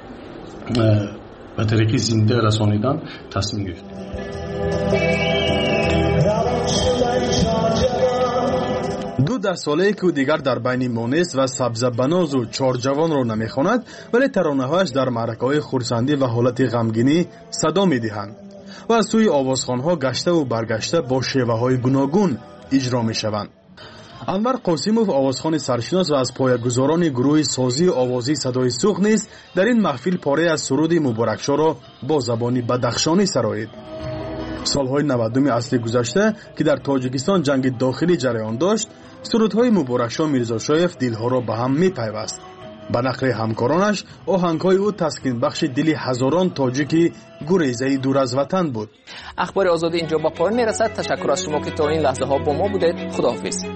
به طریق زنده رسانیدن تصمیم گرفتیم. دو ده ساله که دیگر در بین مونس و سبزبناز و چارجوان را نمیخواند، ولی ترانه‌هایش در معرکه‌های خرسندی و حالت غمگینی صدا می‌دهند و از سوی آوازخوان‌ها گشته و برگشته با شیوه‌های گوناگون اجرا می‌شوند. انور قاسموف آوازخوان سرشناس و از پایه‌گذاران گروه سازی آوازی صدای سوخت نیز در این محفل پاره از سرود مبارکشاه را با زبانی بدخشانی سرایید. سالهای نودم اصل گذشته که در تاجیکستان جنگ داخلی جریان داشت، سرودهای مبارکشاه میرزاشایف دلها را به هم میپیوست. به نقل همکارانش آهنگهای او تسکین بخش دل هزاران تاجیکی گریزه دور از وطن بود. اخبار آزادی اینجا با پایان میرسد. تشکر از شما که تا این لحظه ها با ما بودید. خداحافظ.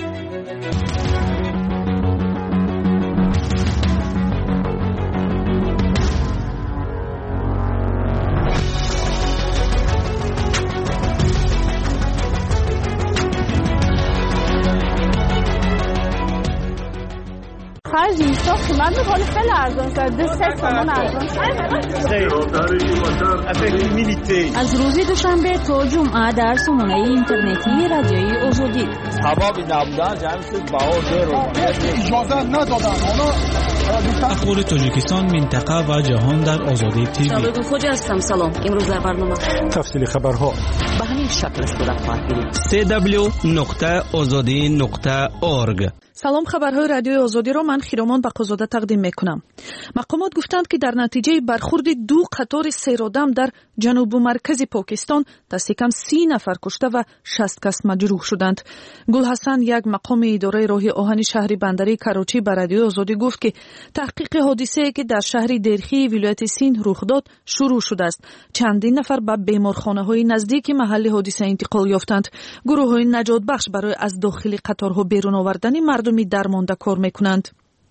خرج اینستا من به حال خیلی ارزان شد. دو سه تومن ارزان شد. از روز دوشنبه تا جمعه در سامانه اینترنتی رادیوی آزادی. حبابی نبودن جمعیت بها رو اجازه ندادن. اخبار تاجیکستان، منطقه و جهان در آزادی تیوی. شبکه خوجا هستم. سلام. امروز در برنامه تفصیل خبرها به همین شکلش بود. سی دبلیو نقطه آزادی نقطه اورگ. سلام، خبرهای رادیوی آزادی را من خیرامان بقازاده تقدیم میکنم. مقامات گفتند که در نتیجه برخورد دو قطار سیرآدم در جنوب و مرکز پاکستان دست کم سی نفر کشته و شصت کس مجروح شدند. گل حسن، یک مقام اداره راه آهن شهری بندری کراچی، به رادیوی آزادی گفت که تحقیق حادثه که در شهر درخی ولایت سیند رخ داد شروع شده است. چندین نفر به بیمارخانه‌های نزدیک محل حادثه انتقال یافتند. گروه‌های نجات بخش برای از داخل قطارها بیرون آوردن مردمی درمانده کار میکنند.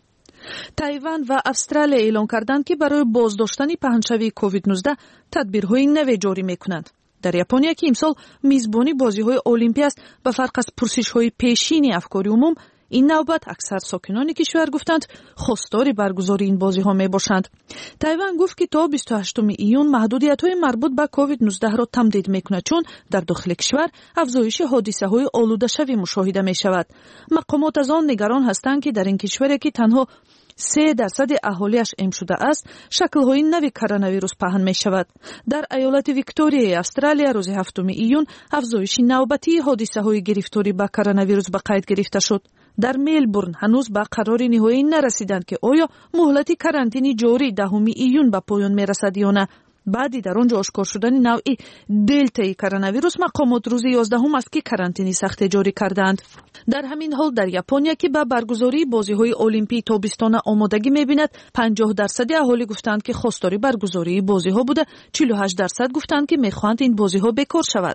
تایوان و استرالیا اعلام کردند که برای بازداشتن پهنشوی کووید نوزده تدبیرهای نوی جاری میکنند. در ژاپنیا که امسال میزبانی بازی‌های المپیک است، به فرق از پرسش‌های پیشین افکاری عموم، این نوبت اکثر ساکنان کشور گفتند خواستار برگزاری این بازی‌ها میباشند. تایوان گفت که تا بیست و هشتم ایون محدودیت‌های مربوط به کووید نوزده را تمدید میکند، چون در داخل کشور افزایش حادثه‌های آلوده‌شوی مشاهده میشود. مقامات از آن نگران هستند که در این کشوری که تنها سه درصد اهالیش ام شده است، شکل‌های نوی کرونا ویروس پهن می‌شود. در ایالت ویکتوریا استرالیا روز هفتم ایون افزایش نوبتی حادثه‌های گرفتاری با کرونا ویروس به قید گرفته شد. در ملبورن هنوز به قرار نهایی نرسیدند که آیا مهلت کرانتینی جاری دهم ایون به پایان میرسد یا نه. بعدی در آنجا آشکار شدن نوع دلتای کرونا ویروس، مقامات روز یازدهم است که کرانتینی سخت جاری کردند. در همین حال در ژاپنیا که به برگزاری بازی‌های المپیک تابستان آمادگی می‌بیند، پنجاه درصد اهالی گفتند که خواستار برگزاری بازی‌ها بوده، چهل و هشت درصد گفتند که می‌خواهند این بازی‌ها بکار شود.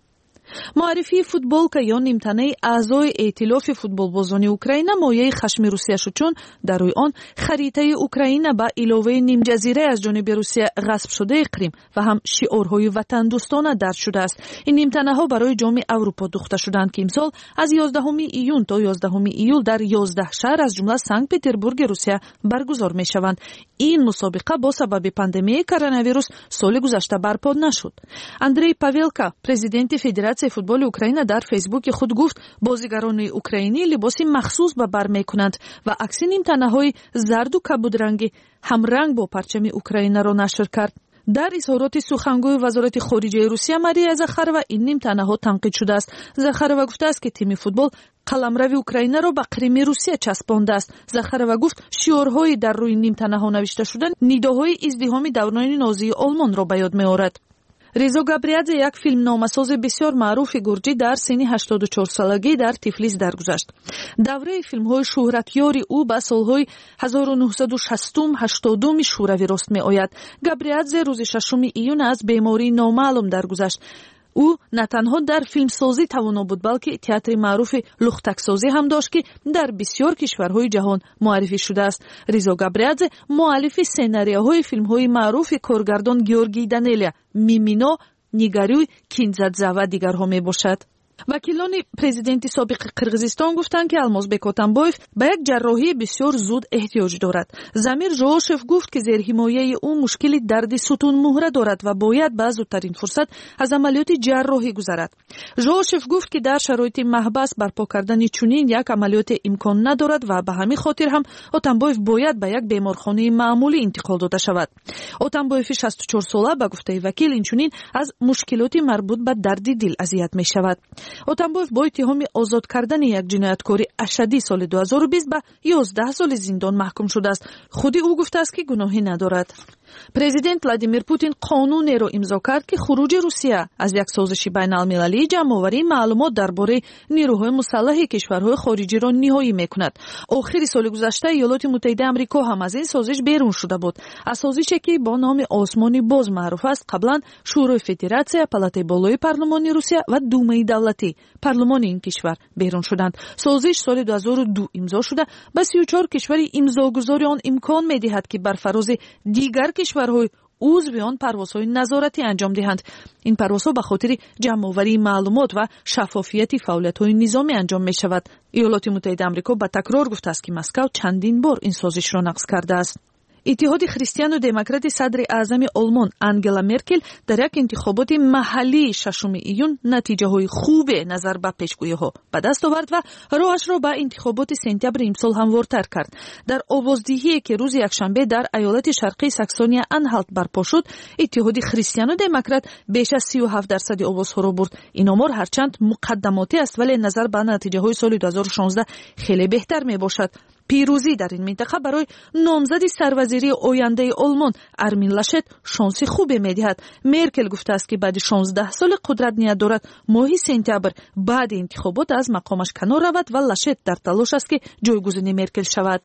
معرفی فوتبال که یا نیمتنه اعضای ائتلاف فوتبال بازان اوکراین مایه خشم روسیه شد، چون در روی آن خریطه اوکراین با علاوه نیم جزیره از جانب روسیه غصب شده کریم و هم شعارهای وطن دوستانه درج شده است. این نیمتنه ها برای جام اروپا دوخته شدند که امسال از یازدهم ایون تا یازدهم ایول در یازده شهر از جمله سنت پترزبورگ روسیه برگزار می شوند. این مسابقه با سبب پاندمی کرونا ویروس سال گذشته برپا نشد. اندری پاولکا، پرزیدنت فدراسیون فوتبال اوکراین، در فیسبوک خود گفت بازیگران اوکراینی لباس مخصوص به بر میکنند و عکس نیمتنه‌های زرد و کبودرنگی همرنگ با پرچم اوکراین را نشر کرد. در اظهارات سخنگوی وزارت خارجه روسیه ماریا زاخارова این نیمتنه‌ها تنقید شده است. زاخارova گفته است که تیم فوتبال قلمرو اوکراین را به قریم روسیه چسبانده است. زاخارova گفت شعارهای در روی نیمتنه‌ها نوشته شده نیداهای ازدحام دوران نازی آلمان را به یاد می‌آورد. رضا گابریادзе، یک فیلمنامه‌ساز بسیار معروف گرجی، در سن هشتاد و چهار سالگی در تیفلیس درگذشت. دوره فیلم‌های شهرتیاری او به سال‌های هزار و نهصد و شصت هشتاد شوروی راست می‌آید. گابریادзе روز ششم ایون از بیماری نامعلوم درگذشت. او نه تنها در فیلمسازی توانا بود، بلکه تئاتر معروف لختکسازی هم داشت که در بسیار کشورهای جهان معرفی شده است. رضا گابریادзе مؤلف سناریوهای فیلم‌های معروف کارگردان گیورگی دانلیا، میمینا، نیگاروی، کینزادزه و دیگرها میباشد. وکیلان پرزیدنت سابق قرغیزستان گفتند که المازبک اتنبایف به یک جراحی بسیار زود احتیاج دارد. زمیر ژوشف گفت که زیر حمایه او مشکلی درد ستون مهره دارد و باید به زودترین فرصت از عملیات جراحی گذرد. ژوشف گفت که در شرایط محبس برپا کردن چنین یک عملیات امکان ندارد و به همین خاطر هم اتنبایف باید به یک بیمارخانه معمولی انتقال داده شود. اتنبایف شصت و چهار ساله به گفته وکیل اینچنین از مشکلات مربوط به درد دل اذیت می شود. اتنبایف با اتهام آزاد کردن یک جنایتکار اشدی سال دو هزار و بیست به یازده سال زندان محکوم شده است. خود او گفته است که گناهی ندارد. پرزیدنت ولادیمیر پوتین قانونی را امضا کرد که خروج روسیه از یک سازش بین المللی جمع‌آوری معلومات درباره نیروهای مسلح کشورهای خارجی را نهایی میکند. آخر سال گذشته ایالات متحده آمریکا هم از این سازش بیرون شده بود. از سازشی که با نام آسمانی باز معروف است قبلا شورای فدراسیون، پالاتای بالای پارلمان روسیه و دومای دولتی پارلمان این کشور بیرون شدند. سازش سال دو هزار و دو امضا شده. به سی و چهار کشور امضاگذاری آن امکان می‌دهد که بر فراز دیگر کشورهای عضو آن پروازهای نظارتی انجام دهند. این پروازها به خاطر جمع‌آوری معلومات و شفافیت فعالیت‌های نظامی انجام می‌شود. ایالات متحده آمریکا به تکرار گفته است که مسکو چندین بار این سازش را نقض کرده است. اتحاد خریستیان و دموکرات صدر اعظم آلمان انگلا مرکل در یک انتخابات محلی ششم ایون نتیجه های خوب نظر به پیشگویی ها به دست آورد و راهش را به انتخابات سپتامبر امسال هموارتر کرد. در آوازدهی که روز یکشنبه در ایالت شرقی ساکسونیا انهالت برپا شد، اتحاد خریستیان و دموکرات بیش از سی و هفت درصد آوازها را برد. این آمار هرچند مقدماتی است ولی نظر به نتیجه های سال دو هزار و شانزده خیلی بهتر می باشد. پیروزی در این منطقه برای نامزد سروزیری آینده آلمان ارمین لاشت شانس خوبی می‌دهد. مرکل گفته است که بعد شانزده سال قدرت نیت دارد ماه سپتامبر بعد انتخابات از مقامش کنار رود و لاشت در تلاش است که جایگزین مرکل شود.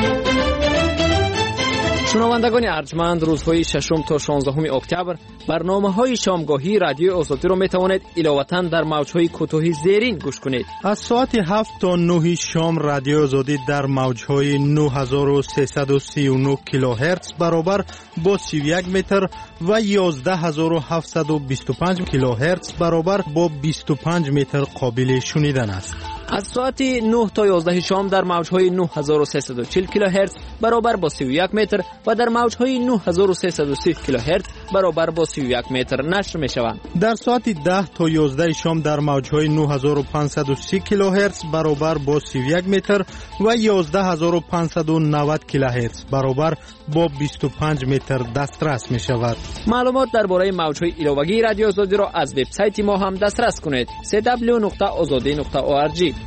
شنوندگان ارجمند، روزهای ششم تا شانزدهم اکتبر برنامه‌های شامگاهی رادیو آزادی را می‌توانید علاوه‌اً در موج‌های کوتاه زیرین گوش کنید. از ساعت هفت تا نه شام رادیو آزادی در موج‌های نه هزار و سیصد و سی و نه کیلوهرتز برابر با سی و یک متر و یازده هزار و هفتصد و بیست و پنج کیلوهرتز برابر با بیست و پنج متر قابل شنیدن است. از ساعت نه تا یازده شام در موج‌های نه هزار و سیصد و چهل کیلوهرتز برابر با سی و یک متر و در موج‌های نه هزار و سیصد و سی کیلوهرتز برابر با سی و یک متر نشر می‌شوند. در ساعت ده تا یازده شام در موج‌های نه هزار و پانصد و سی کیلوهرتز برابر با سی و یک متر و یازده هزار و پانصد و نود کیلوهرتز برابر با بیست و پنج متر دسترس می‌شود. معلومات درباره موج‌های علاوه‌ای رادیو آزادی را از وبسایت ما هم دسترس کنید: دبلیو دبلیو دبلیو نقطه آزادی نقطه او آر جی.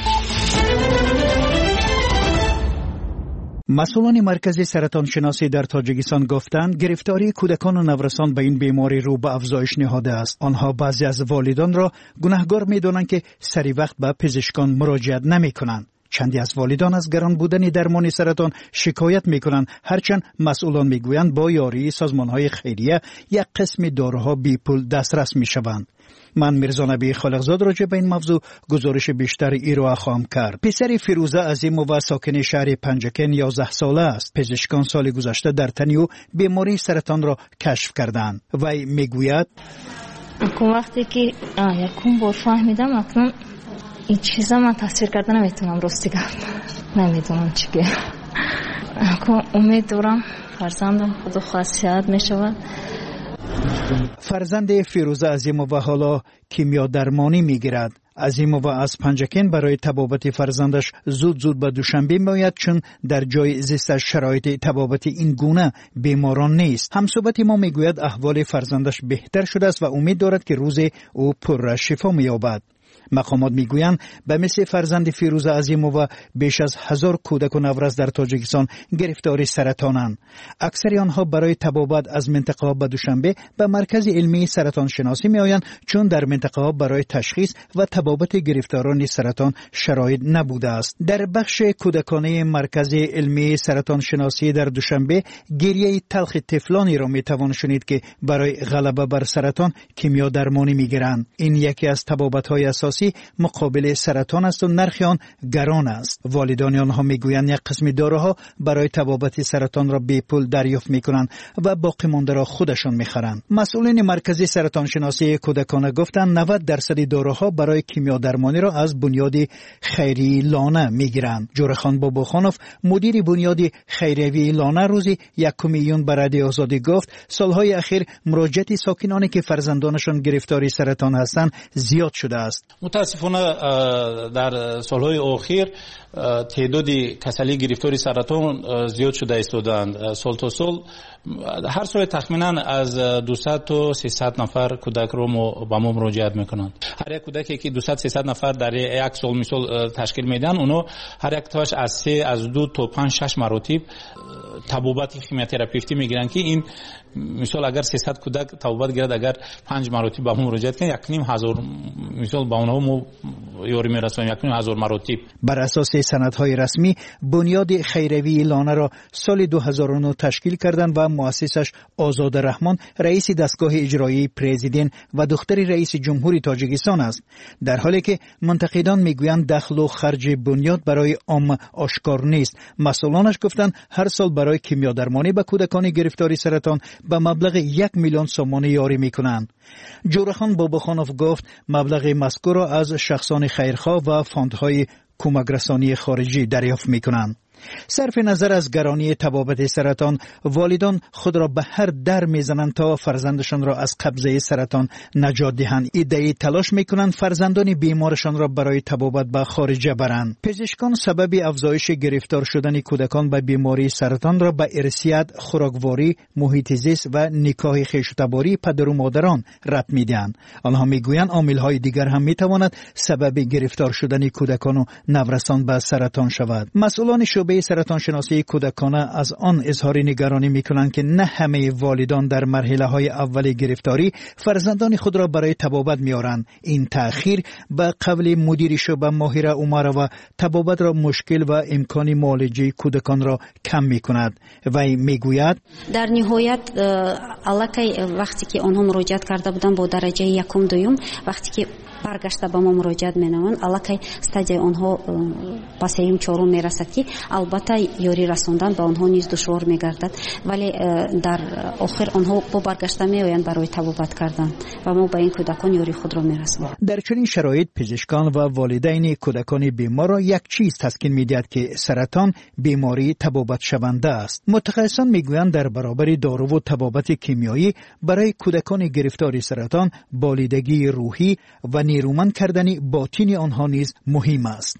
مسئولان مرکز سرطان شناسی در تاجیکستان گفتند گرفتاری کودکان و نورسان به این بیماری رو به افزایش نهاده است. آنها بعضی از والدان را گناهکار می‌دانند که سری وقت به پزشکان مراجعت نمی‌کنند. چندی از والدان از گران بودن درمان سرطان شکایت می‌کنند، هرچند مسئولان می‌گویند با یاری سازمان‌های خیریه یک قسم داروها بی پول دسترس می‌شوند. من میرزا نبی خالقزاد راجع به این موضوع گزارش بیشتر ایرو خواهم کرد. پسر فیروزه عظیم و ساکن شهر پنجکن یازده ساله است. پزشکان سال گذشته در تن او بیماری سرطان را کشف کردند. وی میگوید وقتی که یکم بار فهمیدم اکنون این چیزا من تصویر کردن نمیتونم راستی گفتم نمیدونم چیه. اکنون امید دارم فرزندم خدا خاصیت میشود. فرزند فیروزه عظیمووا حالا کیمیا درمانی میگیرد. عظیمووا از پنجکن برای طبابت فرزندش زود زود به دوشنبه میآید، چون در جای زیستش شرایط طبابت این گونه بیماران نیست. همصحبت ما میگوید احوال فرزندش بهتر شده است و امید دارد که روز او پر شفا مییابد. مقامات میگویند به مثل فرزند فیروزه عظیمووا بیش از هزار کودک و نورس در تاجیکستان گرفتار سرطانند. اکثر آنها برای طبابت از منطقه به دوشنبه به مرکز علمی سرطان شناسی میآیند، چون در منطقه برای تشخیص و طبابت گرفتاران سرطان شرایط نبوده است. در بخش کودکانه مرکز علمی سرطان شناسی در دوشنبه گریه تلخ طفلانی را میتوان شنید که برای غلبه بر سرطان کیمیا درمانی میگیرند. این یکی از طبابت‌های اساسی شناسی مقابل سرطان است و نرخ آن گران است. والدان آنها میگویند یک قسم داروها برای تبابت سرطان را بی پول دریافت میکنند و باقی مانده را خودشان میخرند. مسئولین مرکزی سرطان شناسی کودکان گفتند نود درصد داروها برای کیمیا درمانی را از بنیاد خیریه لانه میگیرند. جورخان باباخانوف مدیر بنیاد خیریه لانه روزی یکم ایون به رادیو آزادی گفت سالهای اخیر مراجعت ساکنانی که فرزندانشان گرفتاری سرطان هستند زیاد شده است. متاسفانه در سالهای اخیر تعداد کسانی گرفتاری سرطان زیاد شده ایستادند. سال تا سال هر سال تخمینا از دویست تا سیصد نفر کودک رو با ما مراجعت میکنند. هر یک کودکی که دویست تا سیصد نفر در یک سال مثال تشکیل میدن، اونو هر یک تاش از سه از دو تا پنج شش مراتب تبابت کیموتراپی میگیرن که این مثال اگر سیصد کودک تبابت گیرد، اگر پنج مراتب با ما مراجعت کنه یک نیم هزار مثال با اونها ما یاری میرسونیم، یک نیم هزار مراتب. بر اساس سندهای رسمی بنیاد خیریه لانه را سال دو هزار و نه تشکیل کردند و مؤسسش آزاد رحمان رئیس دستگاه اجرایی پرزیدنت و دختر رئیس جمهوری تاجیکستان است. در حالی که منتقدان میگویند دخل و خرج بنیاد برای عام آشکار نیست. مسئولانش گفتند هر سال برای کیمیا درمانی به کودکان گرفتاری سرطان به مبلغ یک میلیون سوم یاری میکنند. جورخان باباخانوف گفت مبلغ مذکور را از شخصان خیرخواه و فاندهای کمک رسانی خارجی دریافت میکنند. صرف نظر از گرانی تبابت سرطان، والدان خود را به هر در میزنند تا فرزندشان را از قبضه سرطان نجات دهند. ایده تلاش میکنند فرزندان بیمارشان را برای تبابت به خارج برند. پزشکان سبب افزایش گرفتار شدن کودکان به بیماری سرطان را به ارثیت، خوراکواری، محیط زیست و نکاح خویشتباری پدر و مادران ربط میدهند. آنها میگویند عامل‌های دیگر هم میتواند سبب گرفتار شدن کودکان و نورسان به سرطان شود. مسئولان شعبه سرطان شناسی کودکانه از آن اظهار نگرانی میکنند که نه همه والدان در مرحله های اول گرفتاری فرزندان خود را برای تبابت میارند. این تأخیر به قول مدیر شعبه ماهره عمرova تبابت را مشکل و امکان معالجه کودکان را کم میکند. وی میگوید در نهایت الکی وقتی که آنها مراجعت کرده بودند با درجه یکم دوم، وقتی که برگشته به ما مراجعت می‌نمایند الکی استادیای آنها با سوم چهارم میرسد که البته یاری رساندن به آنها نیز دشوار میگردد، ولی در آخر آنها با برگشته میآیند برای تبابت کردن و ما به این کودکان یاری خود را میرسانیم. در چنین شرایط پزشکان و والدین کودکان بیمار را یک چیز تسکین میدهد که سرطان بیماری تبابت شونده است. متخصصان میگویند در برابر دارو و تبابت کیمیایی برای کودکان گرفتار سرطان بالیدگی روحی و نیرومند کردن باطنی آنها نیز مهم است.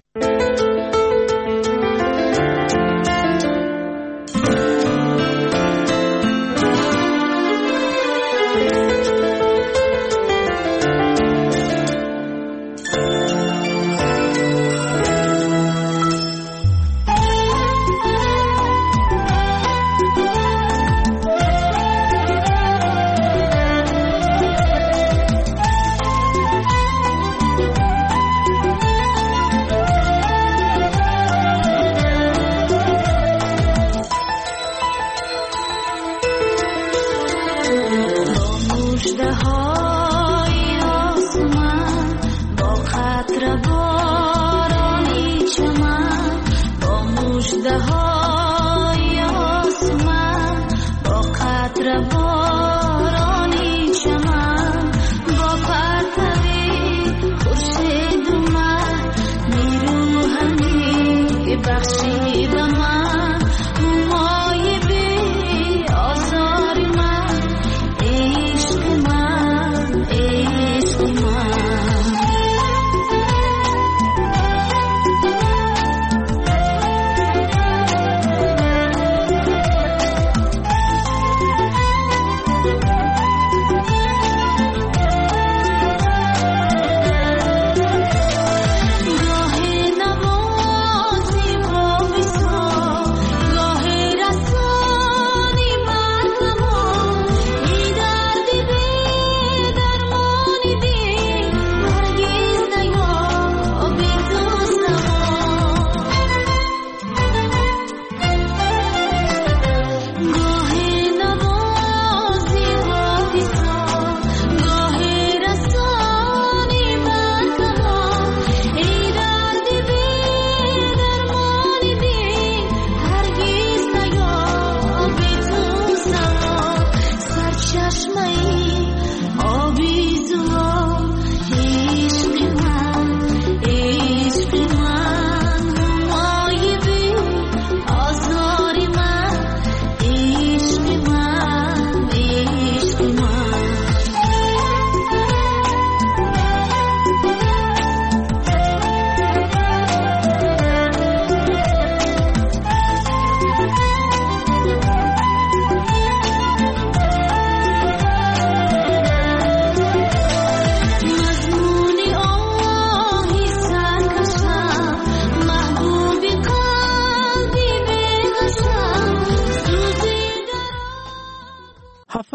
گاه نمازی با وصال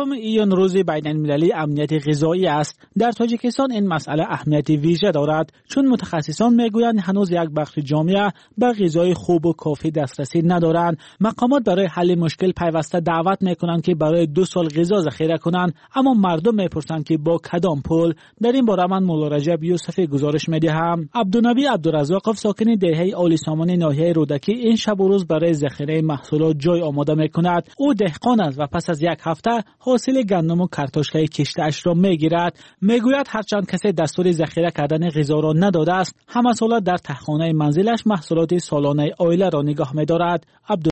یکم ایون روز بین المللی امنیت غذایی است. در تاجیکستان این مسئله اهمیت ویژه دارد چون متخصصان میگویند هنوز یک بخش جامعه به غذای خوب و کافی دسترسی ندارند. مقامات برای حل مشکل پیوسته دعوت میکنند که برای دو سال غذا ذخیره کنند، اما مردم میپرسند که با کدام پول. در این باره من مولا رجب یوسفی گزارش میدهم. عبدالنبی عبدالرزاقов ساکن دهه آل سامان ناحیه رودکی این شب و روز برای ذخیره محصولات جای آماده میکند. او دهقان است و پس از یک هفته حاصل گندم و کارتوشکای کشته اش را میگیرد. میگوید هرچند کسی دستور ذخیره کردن غذا را نداده است، همه ساله در تهخانه منزلش محصولات سالانه عائله را نگاه می‌دارد.